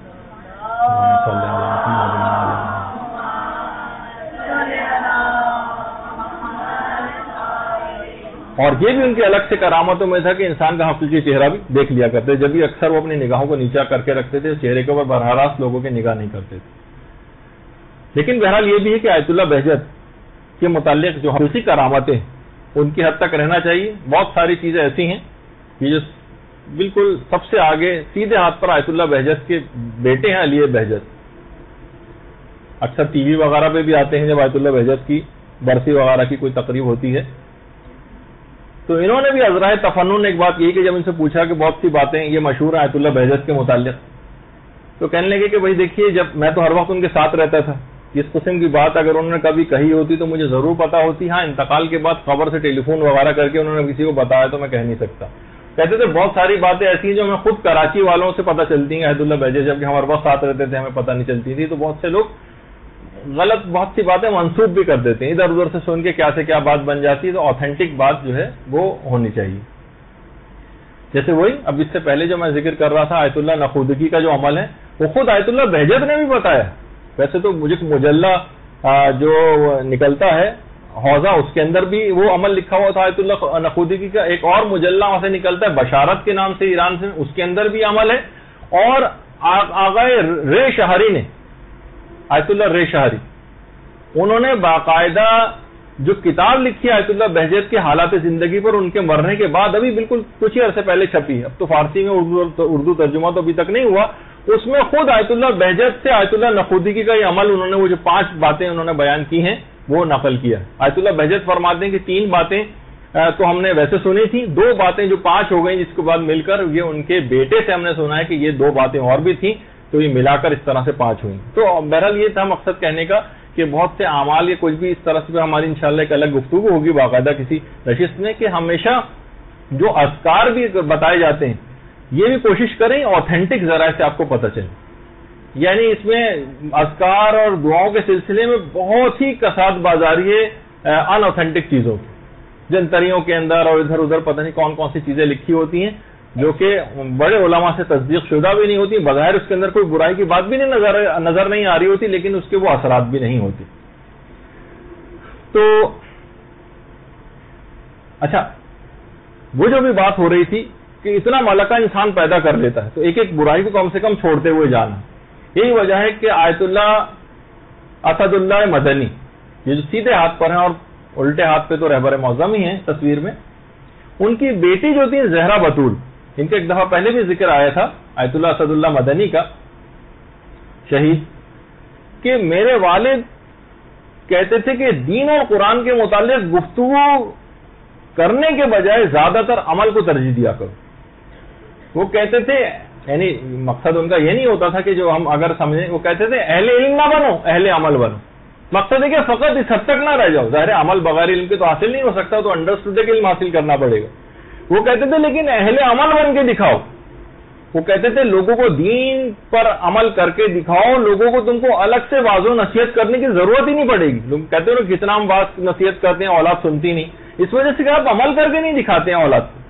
اور یہ بھی ان کی الگ سے کرامتوں میں تھا کہ انسان کا حقیقی چہرہ بھی دیکھ لیا کرتے, جب بھی اکثر وہ اپنی نگاہوں کو نیچا کر کے رکھتے تھے, چہرے کے اوپر براہ راست لوگوں کی نگاہ نہیں کرتے تھے. لیکن بہرحال یہ بھی ہے کہ آیت اللہ بہجت کے متعلق جو حقیقی کرامتیں ان کی حد تک رہنا چاہیے. بہت ساری چیزیں ایسی ہیں کہ جو بالکل سب سے آگے سیدھے ہاتھ پر آیت اللہ بہجت کے بیٹے ہیں علی بہجت, اکثر ٹی وی وغیرہ پہ بھی آتے ہیں جب آیت اللہ بہجت کی برسی وغیرہ کی کوئی تقریب ہوتی ہے. تو انہوں نے بھی عذرائے تفنن ایک بات یہی کہ جب ان سے پوچھا کہ بہت سی باتیں یہ مشہور ہیں آیت اللہ بہجت کے متعلق, تو کہنے لگے کہ بھائی دیکھیے جب میں تو ہر وقت ان کے ساتھ رہتا تھا, اس قسم کی بات اگر انہوں نے کبھی کہی ہوتی تو مجھے ضرور پتا ہوتی. ہاں انتقال کے بعد خبر سے ٹیلی فون وغیرہ کر کے انہوں نے کسی کو بتایا تو میں کہہ نہیں سکتا. کہتے تھے بہت ساری باتیں ایسی ہیں جو ہمیں خود کراچی والوں سے پتہ چلتی ہیں آیت اللہ بہجت, جبکہ ہم ہر وقت ساتھ رہتے تھے ہمیں پتہ نہیں چلتی تھی. تو بہت سے لوگ غلط بہت سی باتیں منسوب بھی کر دیتے ہیں, ادھر ادھر سے سن کے کیا سے کیا بات بن جاتی ہے. تو آتھینٹک بات جو ہے وہ ہونی چاہیے. جیسے وہی اب اس سے پہلے جو میں ذکر کر رہا تھا آیت اللہ نخودگی کا جو عمل ہے وہ خود آیت اللہ بہجت نے بھی بتایا. ویسے تو مجھے مجلہ جو نکلتا ہے حوضہ اس کے اندر بھی وہ عمل لکھا ہوا تھا آیت اللہ نخودگی کا. ایک اور مجلہ وہاں سے نکلتا ہے بشارت کے نام سے ایران سے, اس کے اندر بھی عمل ہے. اور آغا رے شہری نے, آیت اللہ رے شہری, انہوں نے باقاعدہ جو کتاب لکھی آیت اللہ بہجت کے حالات زندگی پر ان کے مرنے کے بعد, ابھی بالکل کچھ ہی عرصے پہلے چھپی, اب تو فارسی میں اردو ترجمہ تو ابھی تک نہیں ہوا. اس میں خود آیت اللہ بہجت سے آیت اللہ نخودگی کا یہ عمل انہوں نے وہ جو 5 باتیں انہوں نے بیان کی ہیں وہ نقل کیا. آیت اللہ بہجت فرماتے ہیں کہ 3 باتیں تو ہم نے ویسے سنی تھی, 2 باتیں جو 5 ہو گئیں جس کے بعد مل کر یہ ان کے بیٹے سے ہم نے سنا ہے کہ یہ 2 باتیں اور بھی تھیں, تو یہ ملا کر اس طرح سے 5 ہوئیں. تو بہرحال یہ تھا مقصد کہنے کا کہ بہت سے اعمال یا کچھ بھی اس طرح سے ہماری انشاءاللہ ایک الگ گفتگو ہوگی باقاعدہ کسی نشست میں, کہ ہمیشہ جو اذکار بھی بتائے جاتے ہیں یہ بھی کوشش کریں آتھینٹک ذرائع سے آپ کو پتہ چلے. یعنی اس میں اذکار اور دعاؤں کے سلسلے میں بہت ہی کساد بازاری ہے ان آتھینٹک چیزوں کی, جنتریوں کے اندر اور ادھر ادھر پتہ نہیں کون کون سی چیزیں لکھی ہوتی ہیں جو کہ بڑے علماء سے تصدیق شدہ بھی نہیں ہوتی, بظاہر اس کے اندر کوئی برائی کی بات بھی نہیں نظر نہیں آ رہی ہوتی, لیکن اس کے وہ اثرات بھی نہیں ہوتے. تو اچھا وہ جو بھی بات ہو رہی تھی کہ اتنا ملکہ انسان پیدا کر لیتا ہے تو ایک ایک برائی کو کم سے کم چھوڑتے ہوئے جانا. یہی وجہ ہے کہ آیت اللہ اسد اللہ مدنی، یہ جو سیدھے ہاتھ پر ہیں اور الٹے ہاتھ پہ تو رہبر معظم ہی ہیں تصویر میں، ان کی بیٹی جو تھی زہرا بطول، ان کا ایک دفعہ پہلے بھی ذکر آیا تھا آیت اللہ اسد اللہ مدنی کا شہید، کہ میرے والد کہتے تھے کہ دین اور قرآن کے متعلق گفتگو کرنے کے بجائے زیادہ تر عمل کو ترجیح دیا کرو. وہ کہتے تھے، یعنی مقصد ان کا یہ نہیں ہوتا تھا کہ جو ہم اگر سمجھیں، وہ کہتے تھے اہل علم نہ بنو، اہل عمل بنو. مقصد ہے کہ فقط اس حد تک نہ رہ جاؤ، ظاہر عمل بغیر علم کے تو حاصل نہیں ہو سکتا، تو انڈرسٹوڈ علم حاصل کرنا پڑے گا. وہ کہتے تھے لیکن اہل عمل بن کے دکھاؤ. وہ کہتے تھے لوگوں کو دین پر عمل کر کے دکھاؤ، لوگوں کو تم کو الگ سے واضح نصیحت کرنے کی ضرورت ہی نہیں پڑے گی. لوگ کہتے ہیں کتنا ہم واضح نصیحت کرتے ہیں، اولاد سنتی نہیں، اس وجہ سے کہ آپ عمل کر کے نہیں دکھاتے ہیں اولاد کو.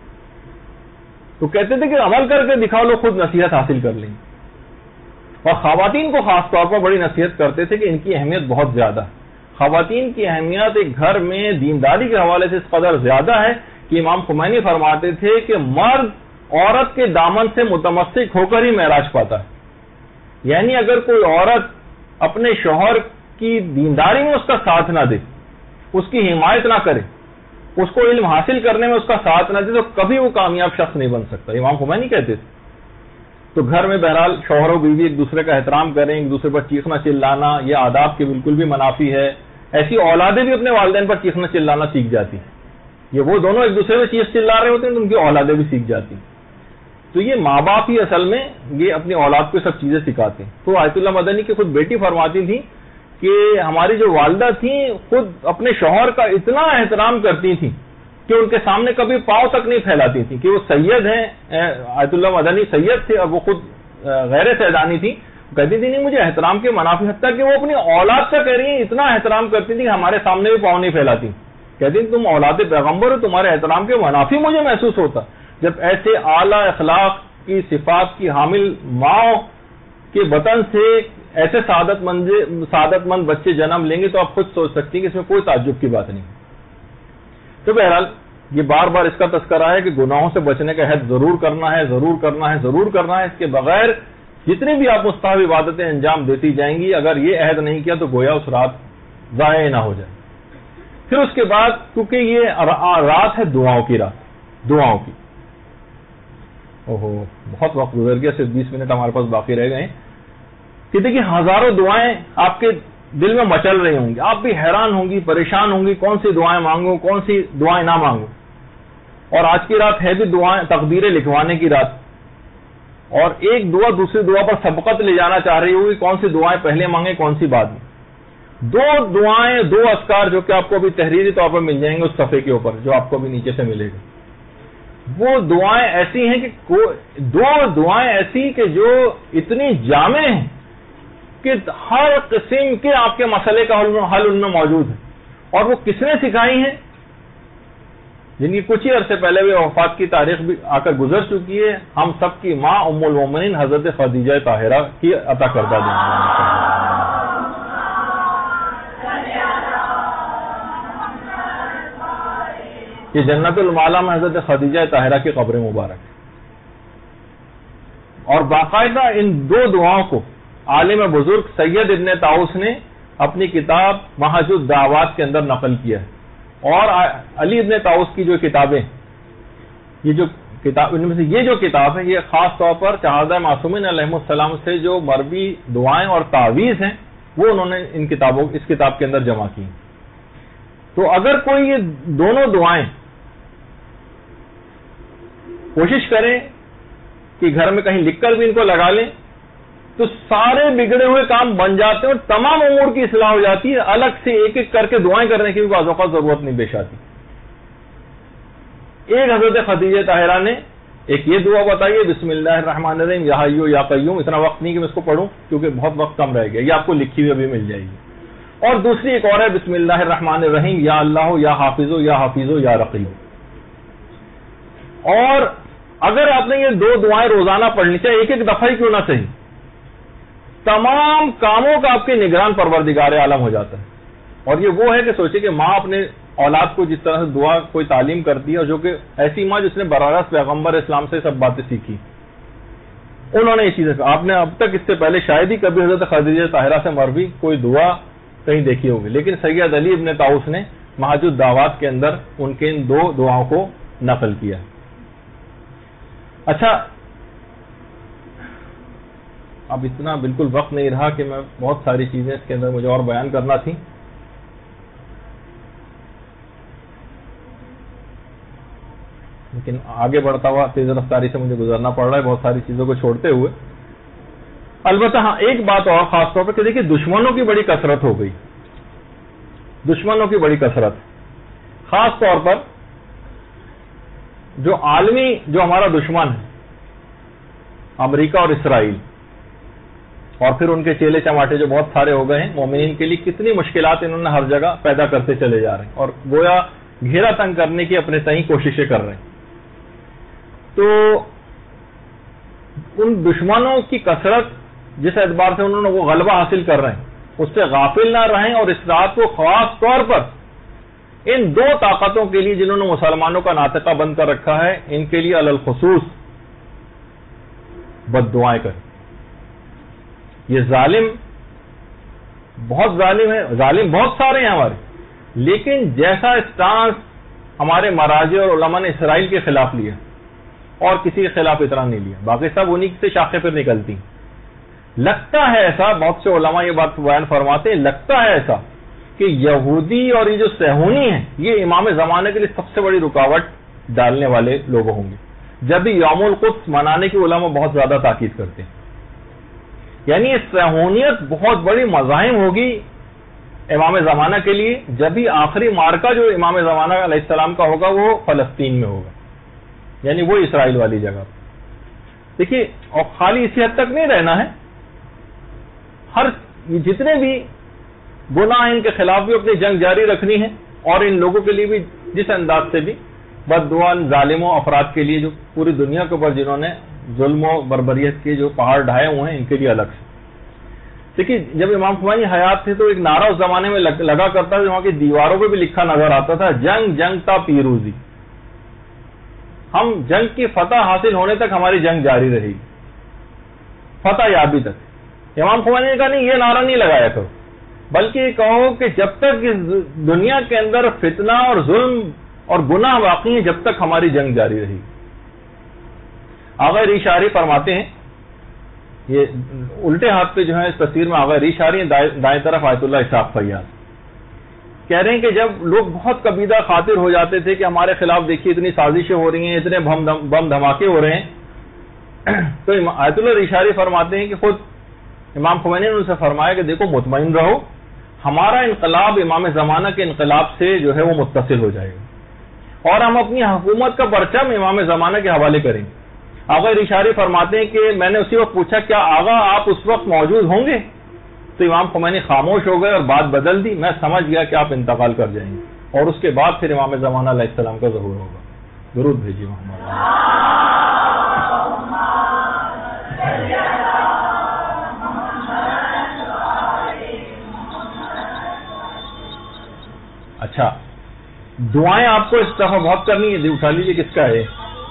تو کہتے تھے کہ عمل کر کے دکھاؤ، لوگ خود نصیحت حاصل کر لیں گے. اور خواتین کو خاص طور پر بڑی نصیحت کرتے تھے کہ ان کی اہمیت بہت زیادہ ہے. خواتین کی اہمیت ایک گھر میں دینداری کے حوالے سے اس قدر زیادہ ہے کہ امام خمینی فرماتے تھے کہ مرد عورت کے دامن سے متمسک ہو کر ہی معراج پاتا ہے. یعنی اگر کوئی عورت اپنے شوہر کی دینداری میں اس کا ساتھ نہ دے، اس کی حمایت نہ کرے، اس کو علم حاصل کرنے میں اس کا ساتھ نہ دے، تو کبھی وہ کامیاب شخص نہیں بن سکتا. امام خمینی کہتے تھے. تو گھر میں بہرحال شوہر و بیوی ایک دوسرے کا احترام کریں، ایک دوسرے پر چیخنا چلانا یہ آداب کے بالکل بھی منافی ہے. ایسی اولادیں بھی اپنے والدین پر چیخنا چلانا سیکھ جاتی ہیں. یہ وہ دونوں ایک دوسرے میں چیخ چلا رہے ہوتے ہیں تو ان کی اولادیں بھی سیکھ جاتی ہیں. تو یہ ماں باپ ہی اصل میں یہ اپنی اولاد کو سب چیزیں سکھاتے ہیں. تو آیت اللہ مدنی کی خود بیٹی فرماتی تھی کہ ہماری جو والدہ تھیں خود اپنے شوہر کا اتنا احترام کرتی تھیں کہ ان کے سامنے کبھی پاؤں تک نہیں پھیلاتی تھی کہ وہ سید ہیں. آیت اللہ مدنی سید تھے اور وہ خود غیر سیدانی تھی. کہتی تھی نہیں مجھے احترام کے منافی، حتیٰ کہ وہ اپنی اولاد کا کہہ رہی ہیں اتنا احترام کرتی تھی کہ ہمارے سامنے بھی پاؤں نہیں پھیلاتی. کہتی تھی تم اولاد پیغمبر ہو، تمہارے احترام کے منافی مجھے محسوس ہوتا جب ایسے اعلیٰ اخلاق کی صفات کی حامل ماں کے بطن سے ایسے سعادت مند بچے جنم لیں گے. تو آپ خود سوچ سکتی ہیں کہ اس میں کوئی تعجب کی بات نہیں. تو بہرحال یہ بار بار اس کا تذکرہ ہے کہ گناہوں سے بچنے کا عہد ضرور کرنا ہے، ضرور کرنا ہے، ضرور کرنا ہے. اس کے بغیر جتنی بھی آپ مستحب عبادتیں انجام دیتی جائیں گی، اگر یہ عہد نہیں کیا تو گویا اس رات ضائع نہ ہو جائے. پھر اس کے بعد کیونکہ یہ رات ہے دعاؤں کی رات، دعاؤں کی. بہت وقت گزر گیا، صرف 20 منٹ ہمارے پاس باقی رہ گئے ہیں. کہ دیکھیے ہزاروں دعائیں آپ کے دل میں مچل رہی ہوں گی، آپ بھی حیران ہوں گی، پریشان ہوں گی کون سی دعائیں مانگوں، کون سی دعائیں نہ مانگوں. اور آج کی رات ہے بھی دعائیں تقدیریں لکھوانے کی رات، اور ایک دعا دوسری دعا پر سبقت لے جانا چاہ رہی ہوگی کون سی دعائیں پہلے مانگیں کون سی بعد میں. دو دعائیں، دو اذکار جو کہ آپ کو بھی تحریری طور پر مل جائیں گے اس صفحے کے اوپر جو آپ کو بھی نیچے سے ملے گا. وہ دعائیں ایسی ہیں کہ دو دعائیں ایسی کہ جو اتنی جامع ہیں کہ ہر قسم کے آپ کے مسئلے کا حل ان میں موجود ہے. اور وہ کس نے سکھائی ہیں؟ جن کی کچھ ہی عرصے پہلے بھی وفات کی تاریخ بھی آ کر گزر چکی ہے. ہم سب کی ماں ام المومنین حضرت خدیجہ طاہرہ کی عطا کردہ دعائیں. یہ جنت المعلی میں حضرت خدیجہ طاہرہ کی قبر مبارک ہے. اور باقاعدہ ان دو دعاؤں کو عالم بزرگ سید ابن طاؤس نے اپنی کتاب محج الدعوات کے اندر نقل کیا ہے. اور علی ابن طاؤس کی جو کتابیں، یہ جو کتاب ان میں سے یہ جو کتاب ہے یہ خاص طور پر شہداء معصومین علیہم السلام سے جو مروی دعائیں اور تعویذ ہیں وہ انہوں نے اس کتاب کے اندر جمع کی. تو اگر کوئی یہ دونوں دعائیں کوشش کریں کہ گھر میں کہیں لکھ کر بھی ان کو لگا لیں تو سارے بگڑے ہوئے کام بن جاتے ہیں اور تمام امور کی اصلاح ہو جاتی ہے. الگ سے ایک ایک کر کے دعائیں کرنے کی بھی بعض اوقات ضرورت نہیں پیش آتی. ایک حضرت خدیجہ طاہرہ نے ایک یہ دعا بتائی ہے بسم اللہ الرحمن الرحیم یا حی یا قیوم. اتنا وقت نہیں کہ میں اس کو پڑھوں کیونکہ بہت وقت کم رہ گیا، یہ آپ کو لکھی ہوئی ابھی مل جائے گی. اور دوسری ایک اور ہے بسم اللہ الرحمن الرحیم یا اللہ یا حافظ یا حفیظ یا رقیب. اور اگر آپ نے یہ دو دعائیں روزانہ پڑھنی چاہیے، ایک ایک دفعہ ہی کیوں نہ صحیح، تمام کاموں کا آپ کے نگران پروردگار عالم ہو جاتا ہے. اور یہ وہ ہے کہ سوچے کہ ماں اپنے اولاد کو جس طرح سے دعا کوئی تعلیم کرتی ہے، اور جو کہ ایسی ماں جس نے براہ راست پیغمبر اسلام سے سب باتیں سیکھی. انہوں نے یہ چیزیں، آپ نے اب تک اس سے پہلے شاید ہی کبھی حضرت خدیجہ طاہرہ سے مروی کوئی دعا کہیں دیکھی ہوگی، لیکن سید علی ابن طاؤس نے محاج الدعوات کے اندر ان کے ان 2 دعاؤں کو نقل کیا۔ اچھا، اب اتنا بالکل وقت نہیں رہا کہ میں بہت ساری چیزیں اس کے اندر مجھے اور بیان کرنا تھی، لیکن آگے بڑھتا ہوا تیز رفتاری سے مجھے گزرنا پڑ رہا ہے بہت ساری چیزوں کو چھوڑتے ہوئے۔ البتہ ہاں ایک بات اور خاص طور پر کہ دیکھیے دشمنوں کی بڑی کثرت ہو گئی، دشمنوں کی بڑی کثرت، خاص طور پر جو عالمی جو ہمارا دشمن ہے امریکہ اور اسرائیل، اور پھر ان کے چیلے چماٹے جو بہت سارے ہو گئے ہیں، مومنین کے لیے کتنی مشکلات انہوں نے ہر جگہ پیدا کرتے چلے جا رہے ہیں اور گویا گھیرا تنگ کرنے کی اپنے تئیں کوششیں کر رہے ہیں۔ تو ان دشمنوں کی کثرت جس اعتبار سے انہوں نے وہ غلبہ حاصل کر رہے ہیں اس سے غافل نہ رہیں، اور اس رات کو خاص طور پر ان 2 طاقتوں کے لیے جنہوں نے مسلمانوں کا ناطقہ بند کر رکھا ہے، ان کے لیے علی الخصوص بد دعائیں کریں۔ یہ ظالم بہت ظالم ہے، ظالم بہت سارے ہیں ہمارے، لیکن جیسا اسٹانس ہمارے مراجع اور علماء نے اسرائیل کے خلاف لیا اور کسی کے خلاف اتنا نہیں لیا، باقی سب انہی سے شاخیں پھر نکلتی۔ لگتا ہے ایسا، بہت سے علماء یہ بات بیان فرماتے ہیں، لگتا ہے ایسا کہ یہودی اور یہ جو صہیونی ہیں یہ امام زمانے کے لیے سب سے بڑی رکاوٹ ڈالنے والے لوگ ہوں گے، جب بھی یوم القدس منانے کی علماء بہت زیادہ تاکید کرتے ہیں۔ یعنی یہ صہیونیت بہت بڑی مزاحم ہوگی امام زمانہ کے لیے، جب بھی آخری مارکہ جو امام زمانہ علیہ السلام کا ہوگا وہ فلسطین میں ہوگا، یعنی وہ اسرائیل والی جگہ۔ دیکھیے، اور خالی اسی حد تک نہیں رہنا ہے، ہر جتنے بھی گناہ ان کے خلاف بھی اپنی جنگ جاری رکھنی ہے، اور ان لوگوں کے لیے بھی جس انداز سے بھی بد دعا ظالموں افراد کے لیے جو پوری دنیا کے اوپر جنہوں نے ظلم و بربریت کے جو پہاڑ ڈھائے ہوئے ہیں ان کے لیے الگ سے۔ دیکھیے، جب امام خمینی حیات تھے تو ایک نعرہ اس زمانے میں لگا کرتا تھا، وہاں کی دیواروں پہ بھی لکھا نظر آتا تھا، جنگ جنگ تا پیروزی، ہم جنگ کی فتح حاصل ہونے تک ہماری جنگ جاری رہے گی، فتح یابی تک۔ امام خمینی نے کہا نہیں، یہ نعرہ نہیں لگایا کرو، بلکہ یہ کہو کہ جب تک اس دنیا کے اندر فتنہ اور ظلم اور گناہ باقی ہیں جب تک ہماری جنگ جاری رہی۔ آغا ریش آری فرماتے ہیں، یہ الٹے ہاتھ پہ جو ہے اس تصویر میں آغا ریش آری ہیں، دائیں طرف آیت اللہ اسحاق فیاض کہہ رہے ہیں کہ جب لوگ بہت قبیدہ خاطر ہو جاتے تھے کہ ہمارے خلاف دیکھیے اتنی سازشیں ہو رہی ہیں، اتنے بم دھماکے ہو رہے ہیں، تو آیت اللہ ریش آری فرماتے ہیں کہ خود امام خمینی نے ان سے فرمایا کہ دیکھو مطمئن رہو، ہمارا انقلاب امام زمانہ کے انقلاب سے جو ہے وہ متصل ہو جائے گا، اور ہم اپنی حکومت کا پرچم امام زمانہ کے حوالے کریں گے۔ آغا ریشاری فرماتے ہیں کہ میں نے اسی وقت پوچھا کیا آغا آپ اس وقت موجود ہوں گے؟ تو امام خمینی خاموش ہو گئے اور بات بدل دی، میں سمجھ گیا کہ آپ انتقال کر جائیں گے، اور اس کے بعد پھر امام زمانہ علیہ السلام کا ظہور ہوگا۔ درود بھیجیے محمد۔ اچھا، دعائیں آپ کو اس دفعہ بہت کرنی ہے، اٹھا لیجیے کس کا ہے؟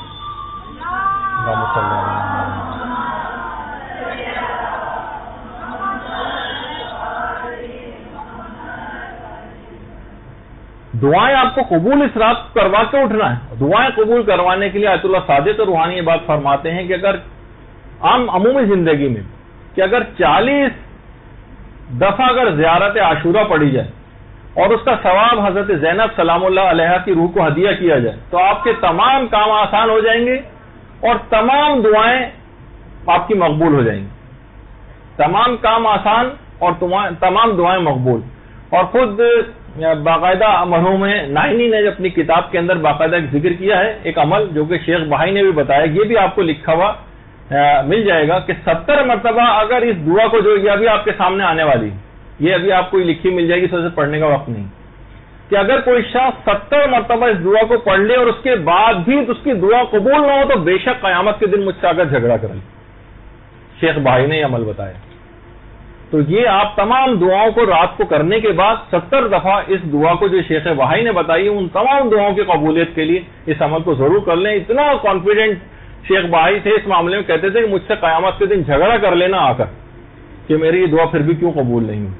دعائیں آپ کو قبول اس رات کروا کے اٹھنا ہے۔ دعائیں قبول کروانے کے لیے آیت اللہ صادق روحانی یہ بات فرماتے ہیں کہ اگر عمومی زندگی میں کہ اگر 40 دفعہ اگر زیارت عاشورہ پڑھی جائے اور اس کا ثواب حضرت زینب سلام اللہ علیہا کی روح کو ہدیہ کیا جائے تو آپ کے تمام کام آسان ہو جائیں گے اور تمام دعائیں آپ کی مقبول ہو جائیں گی۔ تمام کام آسان اور تمام دعائیں مقبول۔ اور خود باقاعدہ مرحوم نائنی نے اپنی کتاب کے اندر باقاعدہ ایک ذکر کیا ہے، ایک عمل جو کہ شیخ بھائی نے بھی بتایا، یہ بھی آپ کو لکھا ہوا مل جائے گا کہ 70 مرتبہ اگر اس دعا کو جو یہ ابھی آپ کے سامنے آنے والی، یہ ابھی آپ کو لکھی مل جائے گی، سب سے پڑھنے کا وقت نہیں، کہ اگر کوئی شخص 70 مرتبہ اس دعا کو پڑھ لے اور اس کے بعد بھی اس کی دعا قبول نہ ہو تو بے شک قیامت کے دن مجھ سے آگر جھگڑا کر لے۔ شیخ بھائی نے یہ عمل بتایا۔ تو یہ آپ تمام دعاؤں کو رات کو کرنے کے بعد 70 دفعہ اس دعا کو جو شیخ بھائی نے بتائی ان تمام دعاؤں کی قبولیت کے لیے اس عمل کو ضرور کر لیں۔ اتنا کانفیڈنٹ شیخ بھائی تھے اس معاملے میں کہتے تھے کہ مجھ سے قیامت کے دن جھگڑا کر لینا آ کر کہ میری یہ دعا پھر بھی کیوں قبول نہیں ہوئی.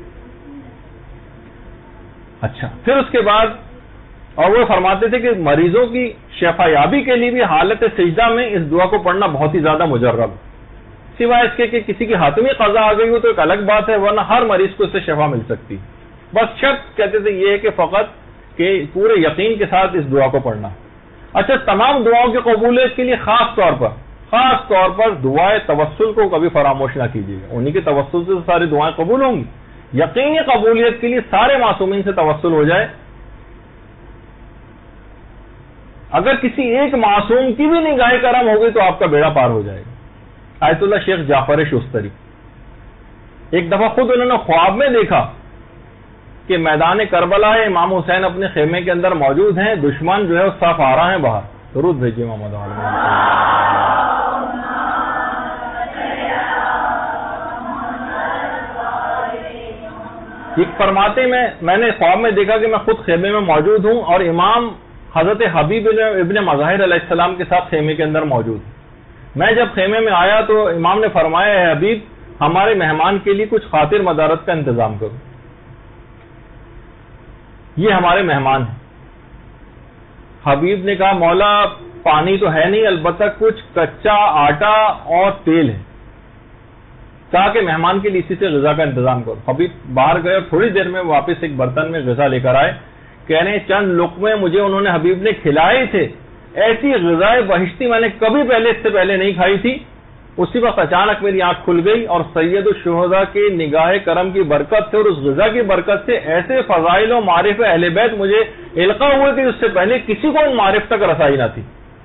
اچھا پھر اس کے بعد اور وہ فرماتے تھے کہ مریضوں کی شفا یابی کے لیے بھی حالت سجدہ میں اس دعا کو پڑھنا بہت ہی زیادہ مجرب، سوائے اس کے کہ کسی کی حاتمی قضا آ گئی ہو تو ایک الگ بات ہے، ورنہ ہر مریض کو اس سے شفا مل سکتی. بس شرط کہتے تھے یہ ہے کہ فقط کہ پورے یقین کے ساتھ اس دعا کو پڑھنا. اچھا تمام دعاؤں کی قبولیت کے لیے خاص طور پر دعائے توسل کو کبھی فراموش نہ کیجیے گا. انہی کے توسل سے ساری دعائیں قبول ہوں گی. یقینی قبولیت کے لیے سارے معصومین سے توسل ہو جائے. اگر کسی ایک معصوم کی بھی نگاہ کرم ہوگی تو آپ کا بیڑا پار ہو جائے گا. آیت اللہ شیخ جعفر شستری ایک دفعہ خود انہوں نے خواب میں دیکھا کہ میدان کربلا امام حسین اپنے خیمے کے اندر موجود ہیں، دشمن جو ہے صاف آ رہا ہے باہر. درود بھیجیے محمد یہ فرماتے میں نے خواب میں دیکھا کہ میں خود خیمے میں موجود ہوں اور امام حضرت حبیب ابن مظاہر علیہ السلام کے ساتھ خیمے کے اندر موجود ہوں. میں جب خیمے میں آیا تو امام نے فرمایا ہے حبیب ہمارے مہمان کے لیے کچھ خاطر مدارت کا انتظام کرو، یہ ہمارے مہمان ہیں. حبیب نے کہا مولا پانی تو ہے نہیں، البتہ کچھ کچا آٹا اور تیل ہے. کہا کہ مہمان کے لیے اسی سے غذا کا انتظام کرو. حبیب باہر گئے اور تھوڑی دیر میں واپس ایک برتن میں غذا لے کر آئے. کہہ رہے ہیں چند لقمے مجھے انہوں نے حبیب نے کھلائے تھے، ایسی غذائے بہشتی میں نے کبھی اس سے پہلے نہیں کھائی تھی. اسی وقت اچانک میری آنکھ کھل گئی اور سید الشہداء کی نگاہ کرم کی برکت سے اور اس غذا کی برکت سے ایسے فضائل و معارف اہل بیت مجھے القا ہوئے کہ اس سے پہلے کسی کو ان معارف تک رسائی نہ تھی.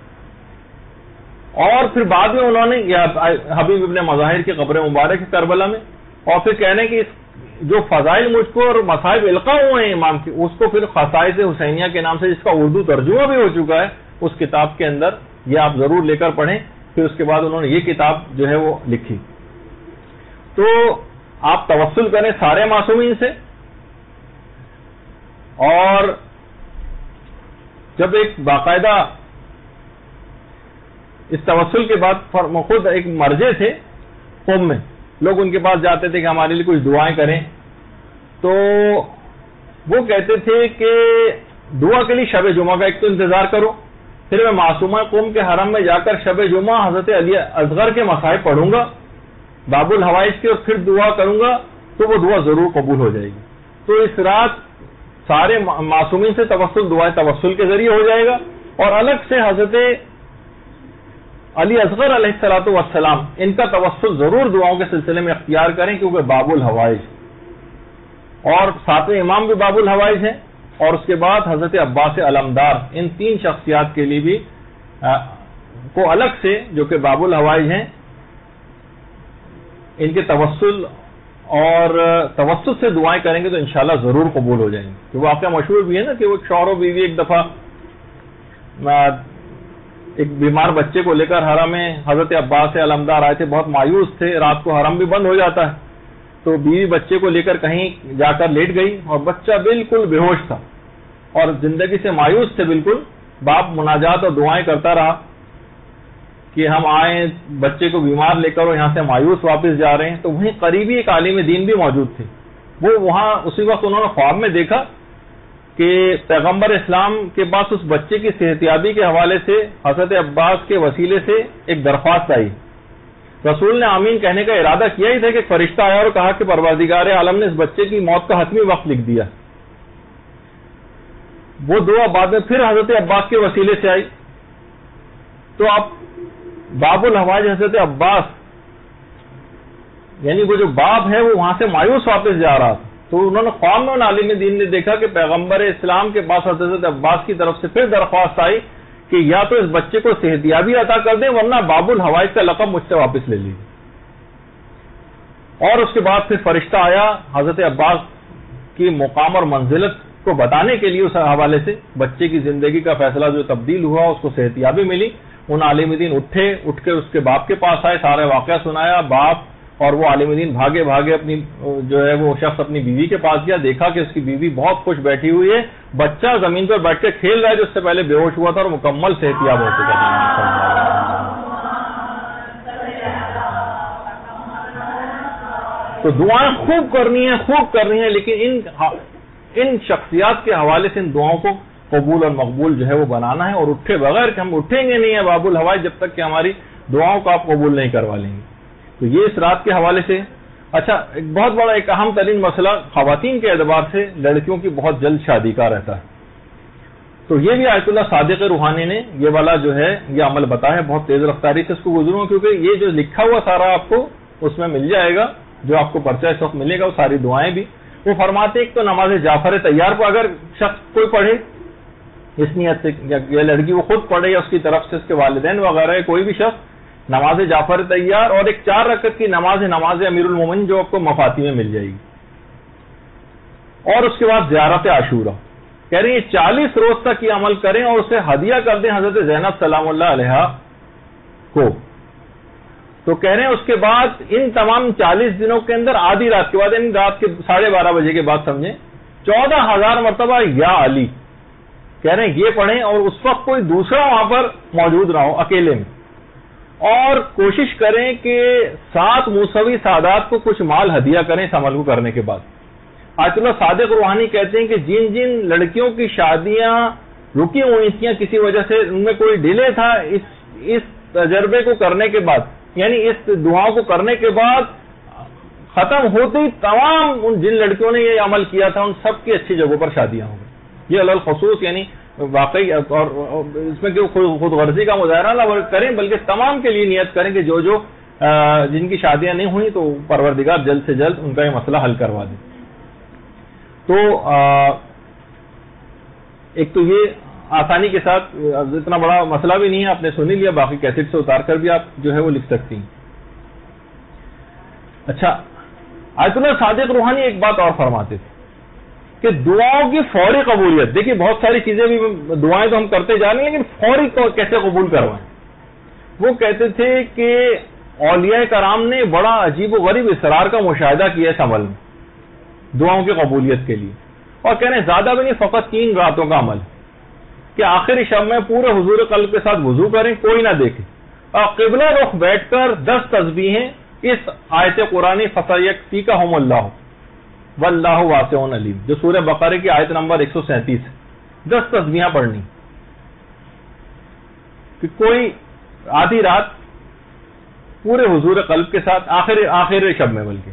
اور پھر بعد میں انہوں نے حبیب ابن مظاہر کی قبر مبارک کربلا میں، اور پھر کہنے کہ جو فضائل مجھ کو اور مصائب القا ہوئے ہیں امام کی، اس کو پھر خصائص حسینیہ کے نام سے جس کا اردو ترجمہ بھی ہو چکا ہے اس کتاب کے اندر یہ آپ ضرور لے کر پڑھیں. پھر اس کے بعد انہوں نے یہ کتاب جو ہے وہ لکھی. تو آپ توسل کریں سارے معصومین سے، اور جب ایک باقاعدہ اس توسل کے بعد خود ایک مرجع تھے قوم میں، لوگ ان کے پاس جاتے تھے کہ ہمارے لیے کچھ دعائیں کریں، تو وہ کہتے تھے کہ دعا کے لیے شب جمعہ کا ایک تو انتظار کرو، پھر میں معصومہ قوم کے حرم میں جا کر شب جمعہ حضرت علی اصغر کے مصائب پڑھوں گا باب الحوائج کی، اور پھر دعا کروں گا تو وہ دعا ضرور قبول ہو جائے گی. تو اس رات سارے معصومین سے توسل دعائے توسل کے ذریعے ہو جائے گا، اور الگ سے حضرت علی اصغر علیہ السلام ان کا توسل ضرور دعاؤں کے سلسلے میں اختیار کریں، کیونکہ باب الحوائج اور ساتویں امام بھی باب الحوائج ہیں، اور اس کے بعد حضرت عباس علمدار، ان تین شخصیات کے لیے بھی کو الگ سے جو کہ باب الحوائج ہیں ان کے توسل اور توسل سے دعائیں کریں گے تو انشاءاللہ ضرور قبول ہو جائیں گے. کہ وہ واقعہ مشہور بھی ہے نا کہ وہ شوہر و بیوی ایک دفعہ ایک بیمار بچے کو لے کر حرم میں حضرت عباس علمدار آئے تھے، بہت مایوس تھے، رات کو حرم بھی بند ہو جاتا ہے، تو بیوی بچے کو لے کر کہیں جا کر لیٹ گئی اور بچہ بالکل بے ہوش تھا اور زندگی سے مایوس تھے بالکل. باپ مناجات اور دعائیں کرتا رہا کہ ہم آئیں بچے کو بیمار لے کر اور یہاں سے مایوس واپس جا رہے ہیں. تو وہیں قریبی ایک عالم دین بھی موجود تھے، وہ وہاں اسی وقت انہوں نے خواب میں دیکھا کہ پیغمبر اسلام کے پاس اس بچے کی صحتیابی کے حوالے سے حضرت عباس کے وسیلے سے ایک درخواست آئی. رسول نے آمین کہنے کا ارادہ کیا ہی تھا کہ فرشتہ آیا اور کہا کہ پروردگار عالم نے اس بچے کی موت کا حتمی وقت لکھ دیا. وہ دعا بعد میں پھر حضرت عباس کے وسیلے سے آئی. تو اب باب الحوائج حضرت عباس، یعنی وہ جو باپ ہے وہ وہاں سے مایوس واپس جا رہا تھا، تو انہوں نے خواب میں عالم دین نے دیکھا کہ پیغمبر اسلام کے پاس حضرت عباس کی طرف سے پھر درخواست آئی کہ یا تو اس بچے کو صحتیابی عطا کر دیں ورنہ باب الحوائج کا لقب مجھ سے واپس لے لیجیے. اور اس کے بعد پھر فرشتہ آیا حضرت عباس کی مقام اور منزلت کو بتانے کے لیے، اس حوالے سے بچے کی زندگی کا فیصلہ جو تبدیل ہوا، اس کو صحتیابی ملی. ان عالم دین اٹھ کے اس کے باپ کے پاس آئے، سارے واقعہ سنایا. باپ اور وہ عالم دین بھاگے اپنی جو ہے وہ شخص اپنی بیوی کے پاس گیا، دیکھا کہ اس کی بیوی بہت خوش بیٹھی ہوئی ہے، بچہ زمین پر بیٹھ کے کھیل رہا ہے جو اس سے پہلے بے ہوش ہوا تھا اور مکمل صحتیاب ہو چکا تھا. تو دعائیں خوب کرنی ہیں، لیکن ان شخصیات کے حوالے سے ان دعاؤں کو قبول اور مقبول جو ہے وہ بنانا ہے، اور اٹھے بغیر کہ ہم اٹھیں گے نہیں ہے باب الہوائی جب تک کہ ہماری دعاؤں کو آپ قبول نہیں کروا لیں گے. تو یہ اس رات کے حوالے سے. اچھا، ایک بہت بڑا ایک اہم ترین مسئلہ خواتین کے اعتبار سے لڑکیوں کی بہت جلد شادی کا رہتا ہے. تو یہ بھی آیت اللہ صادق روحانی نے یہ والا جو ہے یہ عمل بتایا ہے. بہت تیز رفتاری سے اس کو گزروں کیونکہ یہ جو لکھا ہوا سارا آپ کو اس میں مل جائے گا، جو آپ کو پرچہ اس وقت ملے گا، وہ ساری دعائیں بھی. وہ فرماتے ایک تو نماز جعفر طیار کو اگر شخص کوئی پڑھے اس نیت سے، یا لڑکی وہ خود پڑھے یا اس کی طرف سے اس کے والدین وغیرہ کوئی بھی شخص، نماز جعفر طیار اور ایک 4 رکعت کی نماز امیر المومنین جو آپ کو مفاتی میں مل جائے گی، اور اس کے بعد زیارت عاشورہ. کہہ رہے ہیں 40 روز تک یہ عمل کریں اور اسے ہدیہ کر دیں حضرت زینب سلام اللہ علیہا کو. تو کہہ رہے ہیں اس کے بعد ان تمام 40 دنوں کے اندر آدھی رات کے بعد، یعنی رات کے 12:30 بجے کے بعد سمجھیں، 14,000 مرتبہ یا علی کہہ رہے ہیں یہ پڑھیں، اور اس وقت کوئی دوسرا وہاں پر موجود نہ ہو اکیلے میں، اور کوشش کریں کہ 7 موسوی سادات کو کچھ مال ہدیہ کریں اس عمل کو کرنے کے بعد. آیت اللہ صادق روحانی کہتے ہیں کہ جن جن لڑکیوں کی شادیاں رکی ہوئی تھیں کسی وجہ سے، ان میں کوئی ڈیلے تھا، اس تجربے کو کرنے کے بعد، یعنی اس دعاؤں کو کرنے کے بعد ختم ہوتے ہی تمام ان جن لڑکیوں نے یہ عمل کیا تھا ان سب کی اچھی جگہوں پر شادیاں ہوں گی. یہ الخصوص یعنی واقعی، اور اس میں خود غرضی کا مظاہرہ نہ کریں بلکہ تمام کے لیے نیت کریں کہ جو جن کی شادیاں نہیں ہوئی تو پروردگار جلد سے جلد ان کا یہ مسئلہ حل کروا دے. تو ایک تو یہ آسانی کے ساتھ، اتنا بڑا مسئلہ بھی نہیں ہے، آپ نے سنی لیا، باقی کیسٹ سے اتار کر بھی آپ جو ہے وہ لکھ سکتی ہیں. اچھا، آیت اللہ صادق روحانی ایک بات اور فرماتے تھے کہ دعاؤں کی فوری قبولیت. دیکھیے بہت ساری چیزیں بھی، دعائیں تو ہم کرتے جا رہے ہیں لیکن فوری کیسے قبول کروائیں. وہ کہتے تھے کہ اولیاء کرام نے بڑا عجیب و غریب اسرار کا مشاہدہ کیا اس عمل میں دعاؤں کی قبولیت کے لیے، اور کہہ رہے ہیں زیادہ بھی نہیں، فقط 3 راتوں کا عمل کہ آخری شب میں پورے حضور قلب کے ساتھ وضو کریں، کوئی نہ دیکھے، اور قبلہ رخ بیٹھ کر 10 تسبیحیں اس آیت قرآنی فَسَيَكْفِيكَهُمُ اللَّهُ وَاللَّهُ وَاسِعٌ عَلِيمٌ جو سورہ بقرہ کی آیت نمبر 137 ہے. 10 تسبیحیں پڑھنی کہ کوئی آدھی رات پورے حضور قلب کے ساتھ آخر شب میں بلکہ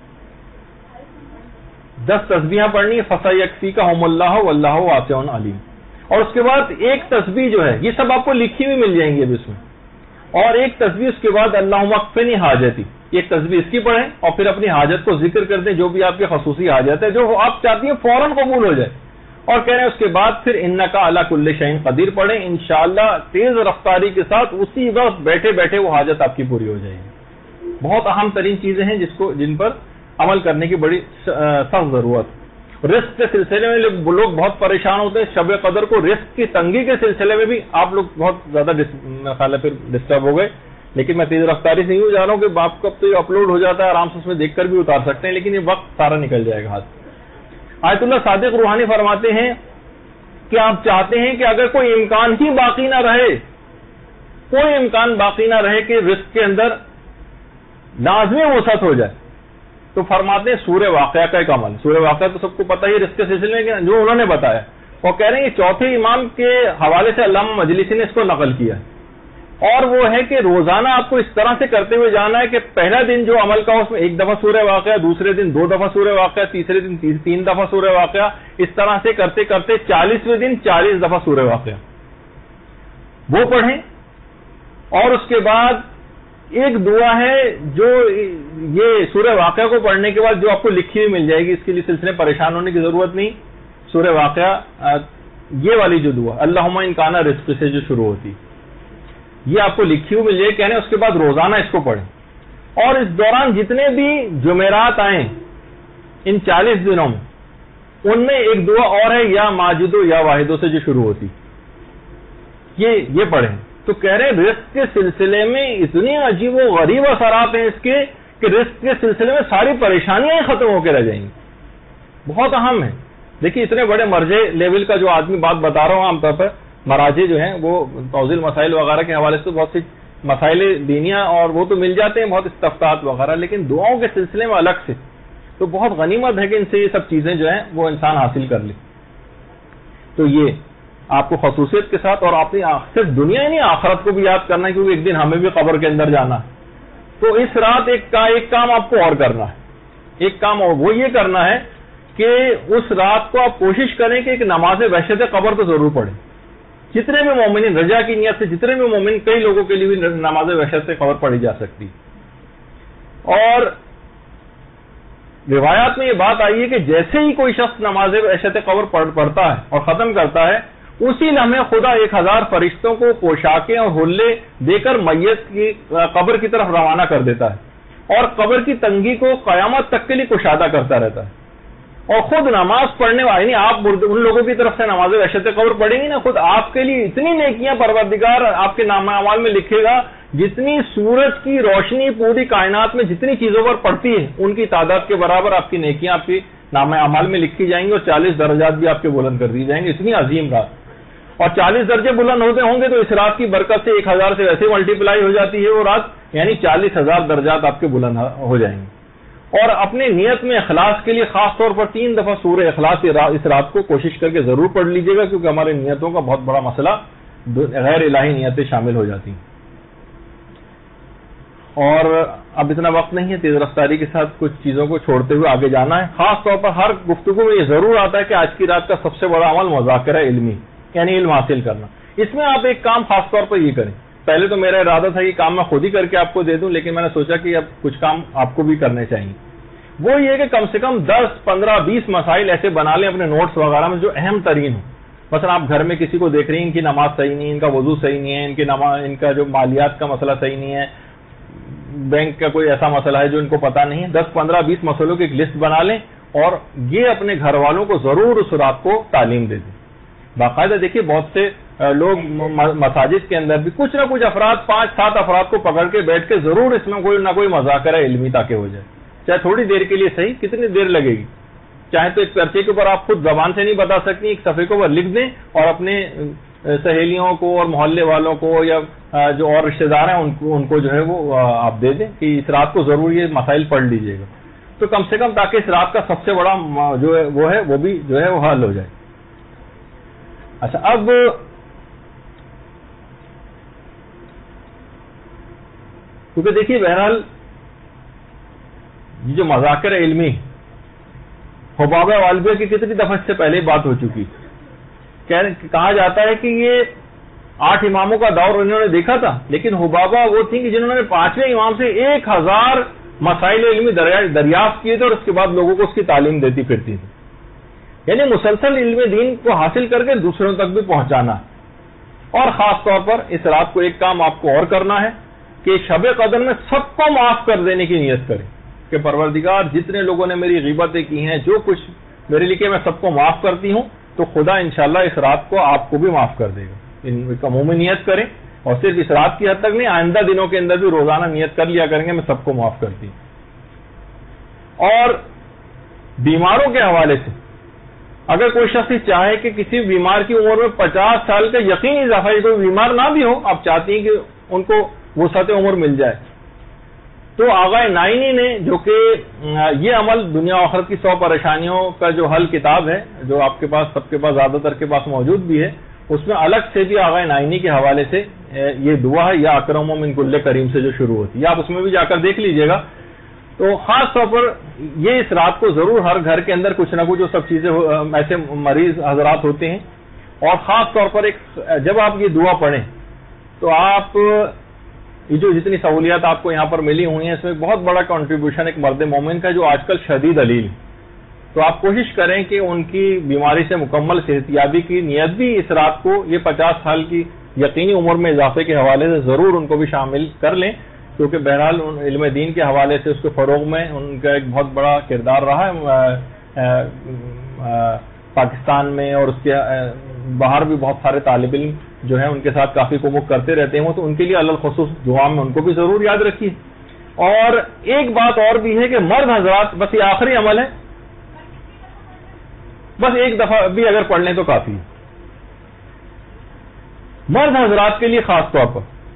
10 تسبیحیں پڑھنی، فَسَيَكْفِيكَهُمُ اللَّهُ وَاللَّهُ وَاسِعٌ عَلِيمٌ. اور اس کے بعد ایک تسبیح جو ہے یہ سب آپ کو لکھی ہوئی مل جائیں گی اب اس میں، اور ایک تسبیح اس کے بعد اللہم اکفنی حاجتی، ایک تسبیح اس کی پڑھیں اور پھر اپنی حاجت کو ذکر کر دیں، جو بھی آپ کی خصوصی حاجت ہے جو آپ چاہتی ہیں فوراً قبول ہو جائے. اور کہہ رہے ہیں اس کے بعد پھر انکا علی کل شیء قدیر پڑھیں، انشاءاللہ تیز رفتاری کے ساتھ اسی وقت بیٹھے بیٹھے وہ حاجت آپ کی پوری ہو جائے گی. بہت اہم ترین چیزیں ہیں جن پر عمل کرنے کی بڑی سخت ضرورت. رزق کے سلسلے میں لوگ بہت پریشان ہوتے ہیں، شب قدر کو رزق کی تنگی کے سلسلے میں بھی آپ لوگ بہت زیادہ خیال پھر ڈسٹرب ہو گئے. لیکن میں تیز رفتاری سے یوں جا رہا ہوں کہ آپ کو تو اپلوڈ ہو جاتا ہے، آرام سے اس میں دیکھ کر بھی اتار سکتے ہیں، لیکن یہ وقت سارا نکل جائے گا ہاتھ. آیت اللہ صادق روحانی فرماتے ہیں کہ آپ چاہتے ہیں کہ اگر کوئی امکان ہی باقی نہ رہے، کوئی امکان باقی نہ رہے کہ رزق کے اندر لازمی وسعت ہو جائے، تو فرماتے ہیں سورہ واقعہ کا ایک عمل. سورہ واقعہ تو سب کو پتہ ہی رزق کے سلسلے میں جو انہوں نے بتایا، اور کہہ رہے ہیں چوتھے امام کے حوالے سے علامہ مجلسی نے اس کو نقل کیا ہے، اور وہ ہے کہ روزانہ آپ کو اس طرح سے کرتے ہوئے جانا ہے کہ پہلا دن جو عمل کا اس میں 1 دفعہ سورہ واقعہ، دوسرے دن 2 دفعہ سورہ واقعہ، تیسرے دن 3 دفعہ سورہ واقعہ، اس طرح سے کرتے کرتے 40ویں دن 40 دفعہ سورہ واقعہ وہ پڑھیں. اور اس کے بعد ایک دعا ہے جو یہ سورہ واقعہ کو پڑھنے کے بعد جو آپ کو لکھی ہوئی مل جائے گی، اس کے لیے سلسلے پریشان ہونے کی ضرورت نہیں. سورہ واقعہ یہ والی جو دعا اللہم ان کان رزق سے جو شروع ہوتی یہ آپ کو لکھی ہوئی مل جائے. کہنے اس کے بعد روزانہ اس کو پڑھیں، اور اس دوران جتنے بھی جمعرات آئیں ان 40 دنوں میں، ان میں ایک دعا اور ہے یا ماجدو یا واحدو سے جو شروع ہوتی یہ پڑھیں. تو کہہ رہے ہیں رزق کے سلسلے میں اتنی عجیب و غریب اثرات ہیں اس کے کہ رزق کے سلسلے میں ساری پریشانیاں ختم ہو کے رہ جائیں گی. بہت اہم ہے. دیکھیے اتنے بڑے مرجع لیول کا جو آدمی بات بتا رہا ہوں، عام طور پر مراجع جو ہیں وہ توضیح مسائل وغیرہ کے حوالے سے بہت سی مسائل دینیا اور وہ تو مل جاتے ہیں بہت استفتاحات وغیرہ، لیکن دعاؤں کے سلسلے میں الگ سے تو بہت غنیمت ہے کہ ان سے یہ سب چیزیں جو ہیں وہ انسان حاصل کر لے. تو یہ آپ کو خصوصیت کے ساتھ، اور اپنی صرف دنیا ہی نہیں آخرت کو بھی یاد کرنا ہے، کیونکہ ایک دن ہمیں بھی قبر کے اندر جانا ہے. تو اس رات ایک کام آپ کو اور کرنا ہے، ایک کام اور وہ یہ کرنا ہے کہ اس رات کو آپ کوشش کریں کہ ایک نماز وحشت قبر تو ضرور پڑھیں. جتنے بھی مومنین رجا کی نیت سے، جتنے بھی مومن، کئی لوگوں کے لیے بھی نماز وحشت قبر پڑھی جا سکتی. اور روایات میں یہ بات آئی ہے کہ جیسے ہی کوئی شخص نماز وحشت قبر پڑھتا ہے اور ختم کرتا ہے، اسی لمحے خدا 1000 فرشتوں کو پوشاکیں اور حلے دے کر میت کی قبر کی طرف روانہ کر دیتا ہے، اور قبر کی تنگی کو قیامت تک کے لیے کشادہ کرتا رہتا ہے. اور خود نماز پڑھنے والے، یعنی آپ ان لوگوں کی طرف سے نماز وحشت قبر پڑھیں گی نا، خود آپ کے لیے اتنی نیکیاں پروردگار آپ کے نامہ اعمال میں لکھے گا، جتنی سورج کی روشنی پوری کائنات میں جتنی چیزوں پر پڑتی ہے ان کی تعداد کے برابر آپ کی نیکیاں آپ کی نامہ اعمال میں لکھی جائیں گی، اور 40 درجات بھی آپ کے بلند کر دی جائیں گے. اتنی عظیم رات، اور 40 درجے بلند ہوتے ہوں گے تو اس رات کی برکت سے 1000 سے ویسے ملٹیپلائی ہو جاتی ہے وہ رات، یعنی 40,000 درجات آپ کے بلند ہو جائیں گے. اور اپنے نیت میں اخلاص کے لیے خاص طور پر 3 دفعہ سورہ اخلاص اس رات کو کوشش کر کے ضرور پڑھ لیجیے گا، کیونکہ ہمارے نیتوں کا بہت بڑا مسئلہ غیر الہی نیتیں شامل ہو جاتی ہیں. اور اب اتنا وقت نہیں ہے، تیز رفتاری کے ساتھ کچھ چیزوں کو چھوڑتے ہوئے آگے جانا ہے. خاص طور پر ہر گفتگو میں یہ ضرور آتا ہے کہ آج کی رات کا سب سے بڑا عمل مذاکرہ علمی، یعنی علم حاصل کرنا. اس میں آپ ایک کام خاص طور پر یہ کریں. پہلے تو میرا ارادہ تھا کہ کام میں خود ہی کر کے آپ کو دے دوں، لیکن میں نے سوچا کہ اب کچھ کام آپ کو بھی کرنے چاہیے. وہ یہ کہ کم سے کم 10 15 20 مسائل ایسے بنا لیں اپنے نوٹس وغیرہ میں جو اہم ترین ہوں. مثلا آپ گھر میں کسی کو دیکھ رہی ہیں، ان کی نماز صحیح نہیں ہے، ان کا وضو صحیح نہیں ہے، ان کا جو مالیات کا مسئلہ صحیح نہیں ہے، بینک کا کوئی ایسا مسئلہ ہے جو ان کو پتا نہیں ہے. 10 15 20 مسئلوں کی ایک لسٹ بنا لیں اور یہ اپنے گھر والوں کو ضرور اس رات کو تعلیم دے دیں. باقاعدہ دیکھیے بہت سے لوگ مساجد کے اندر بھی کچھ نہ کچھ افراد 5-7 افراد کو پکڑ کے بیٹھ کے ضرور اس میں کوئی نہ کوئی مذاکرہ علمی تاکہ ہو جائے، چاہے تھوڑی دیر کے لیے صحیح، کتنی دیر لگے گی. چاہے تو ایک پرچے کے اوپر آپ خود زبان سے نہیں بتا سکتی، ایک صفحے کے اوپر لکھ دیں اور اپنے سہیلیوں کو اور محلے والوں کو یا جو اور رشتہ دار ہیں ان کو جو ہے وہ آپ دے دیں کہ اس رات کو ضرور یہ مسائل پڑھ لیجئے گا. تو کم سے کم تاکہ اس رات کا سب سے بڑا جو ہے وہ بھی جو ہے وہ حل ہو جائے. اچھا، اب کیونکہ دیکھیے بہرحال یہ جو مذاکرہ علمی حبابہ والبیہ کی کتنی دفعہ سے پہلے بات ہو چکی، کہا جاتا ہے کہ یہ 8 اماموں کا دور انہوں نے دیکھا تھا، لیکن حبابہ وہ تھی کہ جنہوں نے 5ویں امام سے 1000 مسائل علمی دریافت کیے تھے اور اس کے بعد لوگوں کو اس کی تعلیم دیتی پھرتی تھی. یعنی مسلسل علم دین کو حاصل کر کے دوسروں تک بھی پہنچانا ہے. اور خاص طور پر اس رات کو ایک کام آپ کو اور کرنا ہے کہ شب قدر میں سب کو معاف کر دینے کی نیت کریں کہ پروردگار جتنے لوگوں نے میری غیبتیں کی ہیں، جو کچھ میرے لیے میں سب کو معاف کرتی ہوں، تو خدا انشاءاللہ اس رات کو آپ کو بھی معاف کر دے گا. ان کا عمومی نیت کریں، اور صرف اس رات کی حد تک نہیں، آئندہ دنوں کے اندر بھی روزانہ نیت کر لیا کریں گے میں سب کو معاف کرتی ہوں. اور بیماروں کے حوالے سے اگر کوئی شخص چاہے کہ کسی بیمار کی عمر میں 50 سال کا یقینی اضافہ، کوئی بیمار نہ بھی ہو، آپ چاہتی ہیں کہ ان کو وسعت عمر مل جائے، تو آغا نائینی نے، جو کہ یہ عمل دنیا و آخرت کی 100 پریشانیوں کا جو حل کتاب ہے، جو آپ کے پاس سب کے پاس زیادہ تر کے پاس موجود بھی ہے، اس میں الگ سے بھی آغا نائینی کے حوالے سے یہ دعا ہے، یا اکرم من کل کریم سے جو شروع ہوتی ہے، آپ اس میں بھی جا کر دیکھ لیجئے گا. تو خاص طور پر یہ اس رات کو ضرور ہر گھر کے اندر کچھ نہ کچھ جو سب چیزیں ایسے مریض حضرات ہوتے ہیں، اور خاص طور پر جب آپ یہ دعا پڑھیں تو آپ یہ جو جتنی سہولیات آپ کو یہاں پر ملی ہوئی ہیں، اس میں بہت بڑا کنٹریبیوشن ایک مرد مومن کا جو آج کل شدید علیل، تو آپ کوشش کریں کہ ان کی بیماری سے مکمل صحت یابی کی نیت بھی اس رات کو یہ 50 سال کی یقینی عمر میں اضافے کے حوالے سے ضرور ان کو بھی شامل کر لیں، کیونکہ بہرحال علم دین کے حوالے سے اس کے فروغ میں ان کا ایک بہت بڑا کردار رہا ہے. پاکستان میں اور اس کے باہر بھی بہت سارے طالب علم جو ہیں ان کے ساتھ کافی کومک کرتے رہتے ہیں، تو ان کے لیے الخصوص دعا میں ان کو بھی ضرور یاد رکھیے. اور ایک بات اور بھی ہے کہ مرد حضرات، بس یہ آخری عمل ہے، بس ایک دفعہ بھی اگر پڑھ لیں تو کافی ہے. مرد حضرات کے لیے خاص طور پر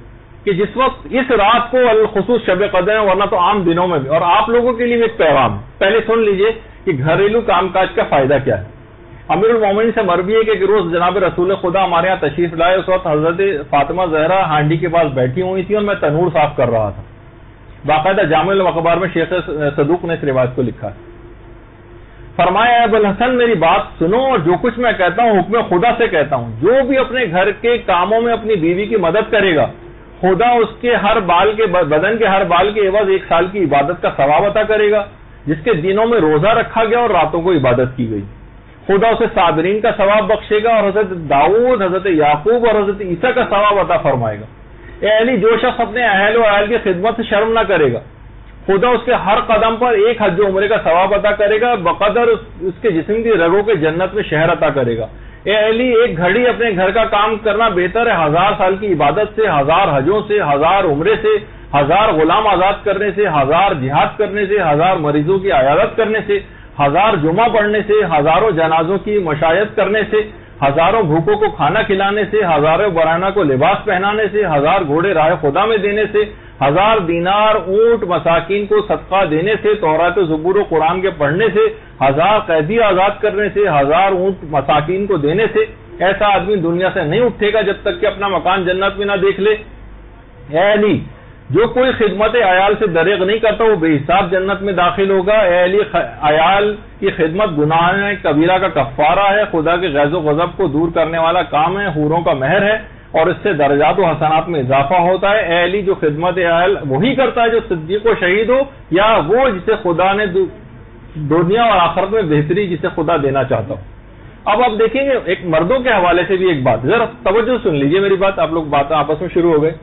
کہ جس وقت اس رات کو الخصوص شب قدر ہے، ورنہ تو عام دنوں میں بھی، اور آپ لوگوں کے لیے ایک پیغام پہلے سن لیجئے کہ گھریلو کام کاج کا فائدہ کیا ہے۔ امیر المومنین سے مروی ہے کہ ایک روز جناب رسول خدا ہمارے یہاں تشریف لائے، اس وقت حضرت فاطمہ زہرا ہانڈی کے پاس بیٹھی ہوئی تھی اور میں تنور صاف کر رہا تھا۔ باقاعدہ جامع الاخبار میں شیخ صدوق نے اس روایت کو لکھا ہے۔ فرمایا ابو الحسن میری بات سنو، اور جو کچھ میں کہتا ہوں حکم خدا سے کہتا ہوں، جو بھی اپنے گھر کے کاموں میں اپنی بیوی کی مدد کرے گا، خدا اس کے ہر بال کے بدن کے ہر بال کے عوض 1 سال کی عبادت کا ثواب عطا کرے گا، جس کے دنوں میں روزہ رکھا گیا اور راتوں کو عبادت کی گئی۔ خدا اسے صابرین کا ثواب بخشے گا، اور حضرت داؤد، حضرت یعقوب اور حضرت عیسیٰ کا ثواب عطا فرمائے گا۔ اے علی، جو شخص اپنے اہل و عیال کی خدمت سے شرم نہ کرے گا، خدا اس کے ہر قدم پر 1 حج و عمرے کا ثواب عطا کرے گا، بقدر اس کے جسم کی رگوں کے جنت میں شہر عطا کرے گا۔ اے علی، 1 گھڑی اپنے گھر کا کام کرنا بہتر ہے 1000 سال کی عبادت سے، 1000 حجوں سے، 1000 عمرے سے، 1000 غلام آزاد کرنے سے، 1000 جہاد کرنے سے، 1000 مریضوں کی عیادت کرنے سے، 1000 جمعہ پڑھنے سے، ہزاروں جنازوں کی مشایعت کرنے سے، ہزاروں بھوکوں کو کھانا کھلانے سے، ہزاروں برہنہ کو لباس پہنانے سے، 1000 گھوڑے راہ خدا میں دینے سے، 1000 دینار اونٹ مساکین کو صدقہ دینے سے، تورات و زبور و قرآن کے پڑھنے سے، 1000 قیدی آزاد کرنے سے، 1000 اونٹ مساکین کو دینے سے، ایسا آدمی دنیا سے نہیں اٹھے گا جب تک کہ اپنا مکان جنت میں نہ دیکھ لے۔ اے علی، جو کوئی خدمت عیال سے دریغ نہیں کرتا وہ بے حساب جنت میں داخل ہوگا۔ اے علی، عیال کی خدمت گناہ کبیرہ کا کفارہ ہے، خدا کے غیظ و غضب کو دور کرنے والا کام ہے، حوروں کا مہر ہے، اور اس سے درجات و حسنات میں اضافہ ہوتا ہے۔ اے علی، جو خدمت عیال وہی کرتا ہے جو صدیق و شہید ہو، یا وہ جسے خدا نے دنیا اور آخرت میں بہتری جسے خدا دینا چاہتا ہو۔ اب آپ دیکھیں گے ایک مردوں کے حوالے سے بھی ایک بات، ذرا توجہ سن لیجئے میری بات، آپ لوگ باتیں آپس میں شروع ہو گئے۔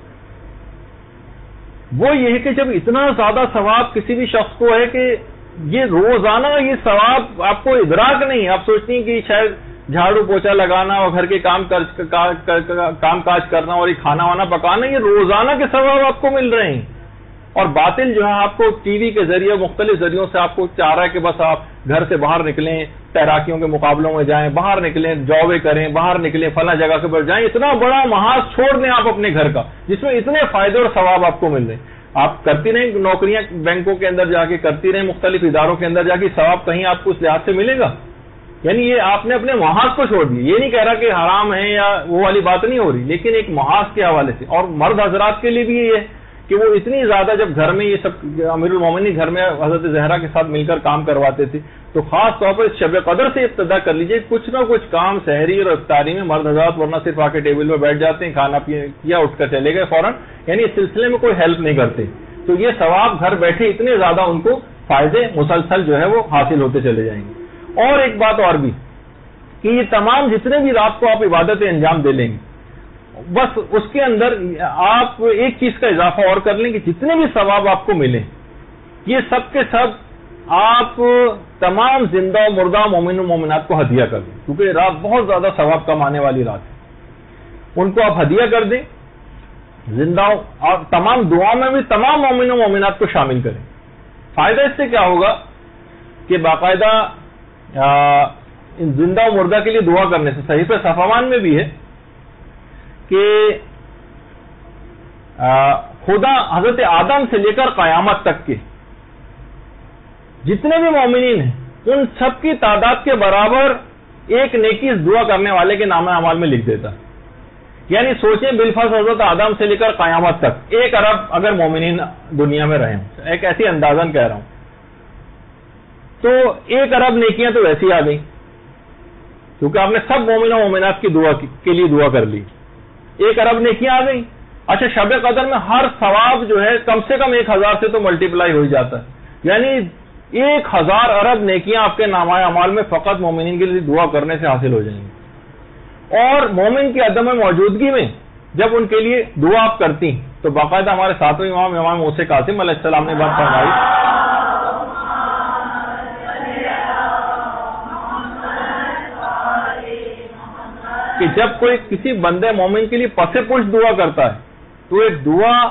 وہ یہ ہے کہ جب اتنا زیادہ ثواب کسی بھی شخص کو ہے کہ یہ روزانہ یہ ثواب آپ کو ادراک نہیں، آپ سوچتی ہیں کہ شاید جھاڑو پوچھا لگانا اور گھر کے کام کاج کرنا اور یہ کھانا وانا پکانا، یہ روزانہ کے ثواب آپ کو مل رہے ہیں۔ اور باطل جو ہے آپ کو ٹی وی کے ذریعے مختلف ذریعوں سے آپ کو چاہ رہا ہے کہ بس آپ گھر سے باہر نکلیں، تیراکیوں کے مقابلوں میں جائیں، باہر نکلیں، جابیں کریں، باہر نکلیں، فلاں جگہ کے پر جائیں، اتنا بڑا محاذ چھوڑ دیں آپ اپنے گھر کا جس میں اتنے فائدے اور ثواب آپ کو مل رہے ہیں۔ آپ کرتی رہیں نوکریاں بینکوں کے اندر جا کے، کرتی رہیں مختلف اداروں کے اندر جا کے، ثواب کہیں آپ کو اس لحاظ سے ملے گا؟ یعنی یہ آپ نے اپنے محاذ کو چھوڑ دیا۔ یہ نہیں کہہ رہا کہ حرام ہے یا وہ والی بات نہیں ہو رہی، لیکن ایک محاذ کے حوالے سے۔ اور مرد حضرات کے لیے بھی یہ ہے کہ وہ اتنی زیادہ جب گھر میں یہ سب امیر المومنین گھر میں حضرت زہرا کے ساتھ مل کر کام کرواتے تھے، تو خاص طور پر شب قدر سے ابتدا کر لیجئے، کچھ نہ کچھ کام سحری اور افطاری میں مرد حضرات ورنہ صرف آ کے ٹیبل پہ بیٹھ جاتے ہیں، کھانا کیا اٹھ کر چلے گئے فوراً، یعنی اس سلسلے میں کوئی ہیلپ نہیں کرتے۔ تو یہ ثواب گھر بیٹھے اتنے زیادہ ان کو فائدے مسلسل جو ہے وہ حاصل ہوتے چلے جائیں گے۔ اور ایک بات اور بھی کہ یہ تمام جتنے بھی رات کو آپ عبادتیں انجام دے لیں گے، بس اس کے اندر آپ ایک چیز کا اضافہ اور کر لیں کہ جتنے بھی ثواب آپ کو ملیں یہ سب کے سب آپ تمام زندہ و مردہ مومن و مومنات کو ہدیہ کر دیں، کیونکہ یہ رات بہت زیادہ ثواب کمانے والی رات ہے، ان کو آپ ہدیہ کر دیں زندہ، اور تمام دعا میں بھی تمام مومن و مومنات کو شامل کریں۔ فائدہ اس سے کیا ہوگا کہ باقاعدہ ان زندہ و مردہ کے لیے دعا کرنے سے صحیفہ صفوان میں بھی ہے کہ خدا حضرت آدم سے لے کر قیامت تک کے جتنے بھی مومنین ہیں ان سب کی تعداد کے برابر ایک نیکی اس دعا کرنے والے کے نام اعمال میں لکھ دیتا ہے۔ یعنی سوچیں بالفرض حضرت آدم سے لے کر قیامت تک 1 ارب اگر مومنین دنیا میں رہے ہوں، ایک ایسی اندازن کہہ رہا ہوں، تو 1 ارب نیکیاں تو ویسی آ گئی کیونکہ آپ نے سب مومن و مومنات کی دعا کے لیے دعا کر لی، 1 ارب نیکیاں آ گئی۔ اچھا، شب قدر میں ہر ثواب جو ہے کم سے کم 1000 سے تو ملٹیپلائی ہو جاتا ہے، یعنی 1000 ارب نیکیاں آپ کے نامہ اعمال میں فقط مومنین کے لیے دعا کرنے سے حاصل ہو جائیں گی۔ اور مومن کی عدم موجودگی میں جب ان کے لیے دعا آپ کرتی ہیں تو باقاعدہ ہمارے ساتویں امام موسیٰ قاسم علیہ السلام نے بات فرمائی کہ جب کوئی کسی بندے مومن کے لیے پس پش دعا کرتا ہے تو اس دعا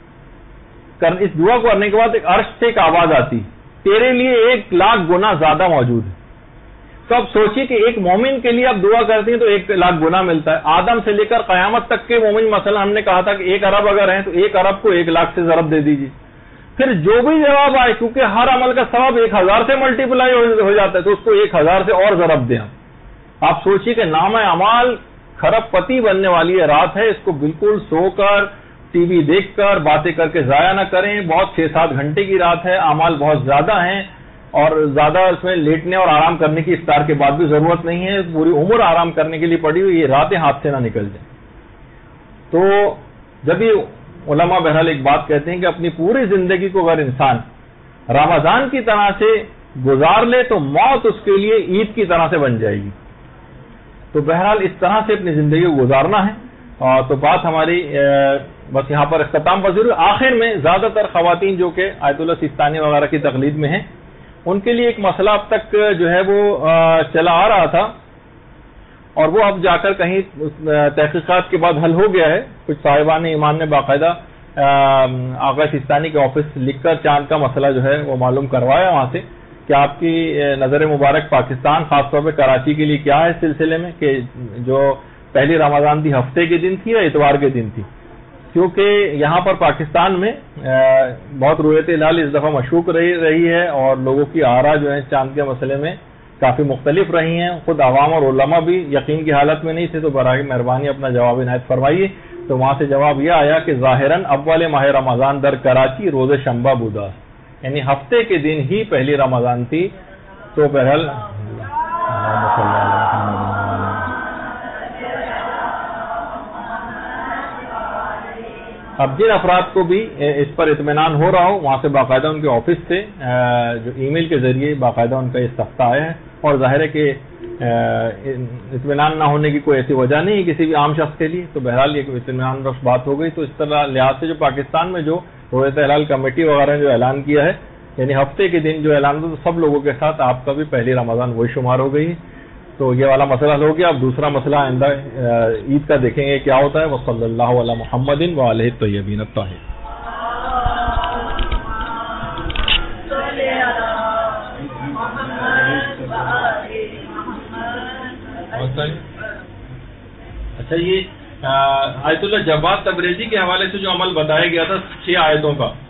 کو کرنے کے بعد ایک عرش سے ایک آواز آتی، تیرے لیے 1,00,000 گنا زیادہ موجود ہے۔ تو اب سوچیے کہ ایک مومن کے لیے آپ دعا کرتی ہیں تو 1,00,000 گنا ملتا ہے. آدم سے لے کر قیامت تک کے مومن مثلا ہم نے کہا تھا کہ 1 ارب اگر ہیں تو 1 ارب کو 1,00,000 سے ضرب دے دیجیے. پھر جو بھی جواب آئے کیونکہ ہر عمل کا ثواب 1,000 سے ملٹیپلائی ہو جاتا ہے تو اس کو 1,000 سے اور ضرب دیں. آپ سوچیے کہ نام اعمال کھرب پتی بننے والی رات ہے, اس کو بالکل سو کر ٹی وی دیکھ کر باتیں کر کے ضائع نہ کریں. بہت 6-7 گھنٹے کی رات ہے, اعمال بہت زیادہ ہیں اور زیادہ اس میں لیٹنے اور آرام کرنے کی افطار کے بعد بھی ضرورت نہیں ہے. پوری عمر آرام کرنے کے لیے پڑی ہوئی, یہ راتیں ہاتھ سے نہ نکل جائیں. تو جب یہ علماء بہرحال ایک بات کہتے ہیں کہ اپنی پوری زندگی کو اگر انسان رمضان کی طرح سے گزار لے تو موت اس کے لیے عید کی طرح سے بن جائے گی. تو بہرحال اس طرح سے اپنی زندگی کو گزارنا ہے. تو بات ہماری بس یہاں پر اختتام پذیر. آخر میں زیادہ تر خواتین جو کہ آیت اللہ سیستانی وغیرہ کی تقلید میں ہیں, ان کے لیے ایک مسئلہ اب تک جو ہے وہ چلا آ رہا تھا اور وہ اب جا کر کہیں تحقیقات کے بعد حل ہو گیا ہے. کچھ صاحبان ایمان نے باقاعدہ آقا سیستانی کے آفس لکھ کر چاند کا مسئلہ جو ہے وہ معلوم کروایا وہاں سے کہ آپ کی نظر مبارک پاکستان خاص طور پہ کراچی کے لیے کیا ہے اس سلسلے میں کہ جو پہلی رمضان تھی ہفتے کے دن تھی یا اتوار کے دن تھی. کیونکہ یہاں پر پاکستان میں بہت رویت ہلال اس دفعہ مشکوک رہی ہے اور لوگوں کی آرا جو ہے چاند کے مسئلے میں کافی مختلف رہی ہیں. خود عوام اور علماء بھی یقین کی حالت میں نہیں تھے. تو براہ مہربانی اپنا جواب عنایت فرمائیے. تو وہاں سے جواب یہ آیا کہ ظاہراً اول ماہ رمضان در کراچی روز شنبہ بدھوار, یعنی ہفتے کے دن ہی پہلی رمضان تھی. تو بہرحال اب جن افراد کو بھی اس پر اطمینان ہو رہا ہو وہاں سے باقاعدہ ان کے آفس سے جو ای میل کے ذریعے باقاعدہ ان کا استفتاء آیا ہے. اور ظاہر ہے کہ اطمینان نہ ہونے کی کوئی ایسی وجہ نہیں کسی بھی عام شخص کے لیے. تو بہرحال یہ اطمینان بخش بات ہو گئی. تو اس طرح لحاظ سے جو پاکستان میں جو رویت ہلال کمیٹی وغیرہ نے جو اعلان کیا ہے, یعنی ہفتے کے دن جو اعلان ہوا تو سب لوگوں کے ساتھ آپ کا بھی پہلی رمضان وہی شمار ہو گئی. تو یہ والا مسئلہ ہو گیا. اب دوسرا مسئلہ آئندہ عید کا دیکھیں گے کیا ہوتا ہے. وصلی اللہ علی محمد وآلہ الطیبین الطاہرین. اچھا, یہ آیت اللہ جواد تبریزی کے حوالے سے جو عمل بتایا گیا تھا 6 آیتوں کا,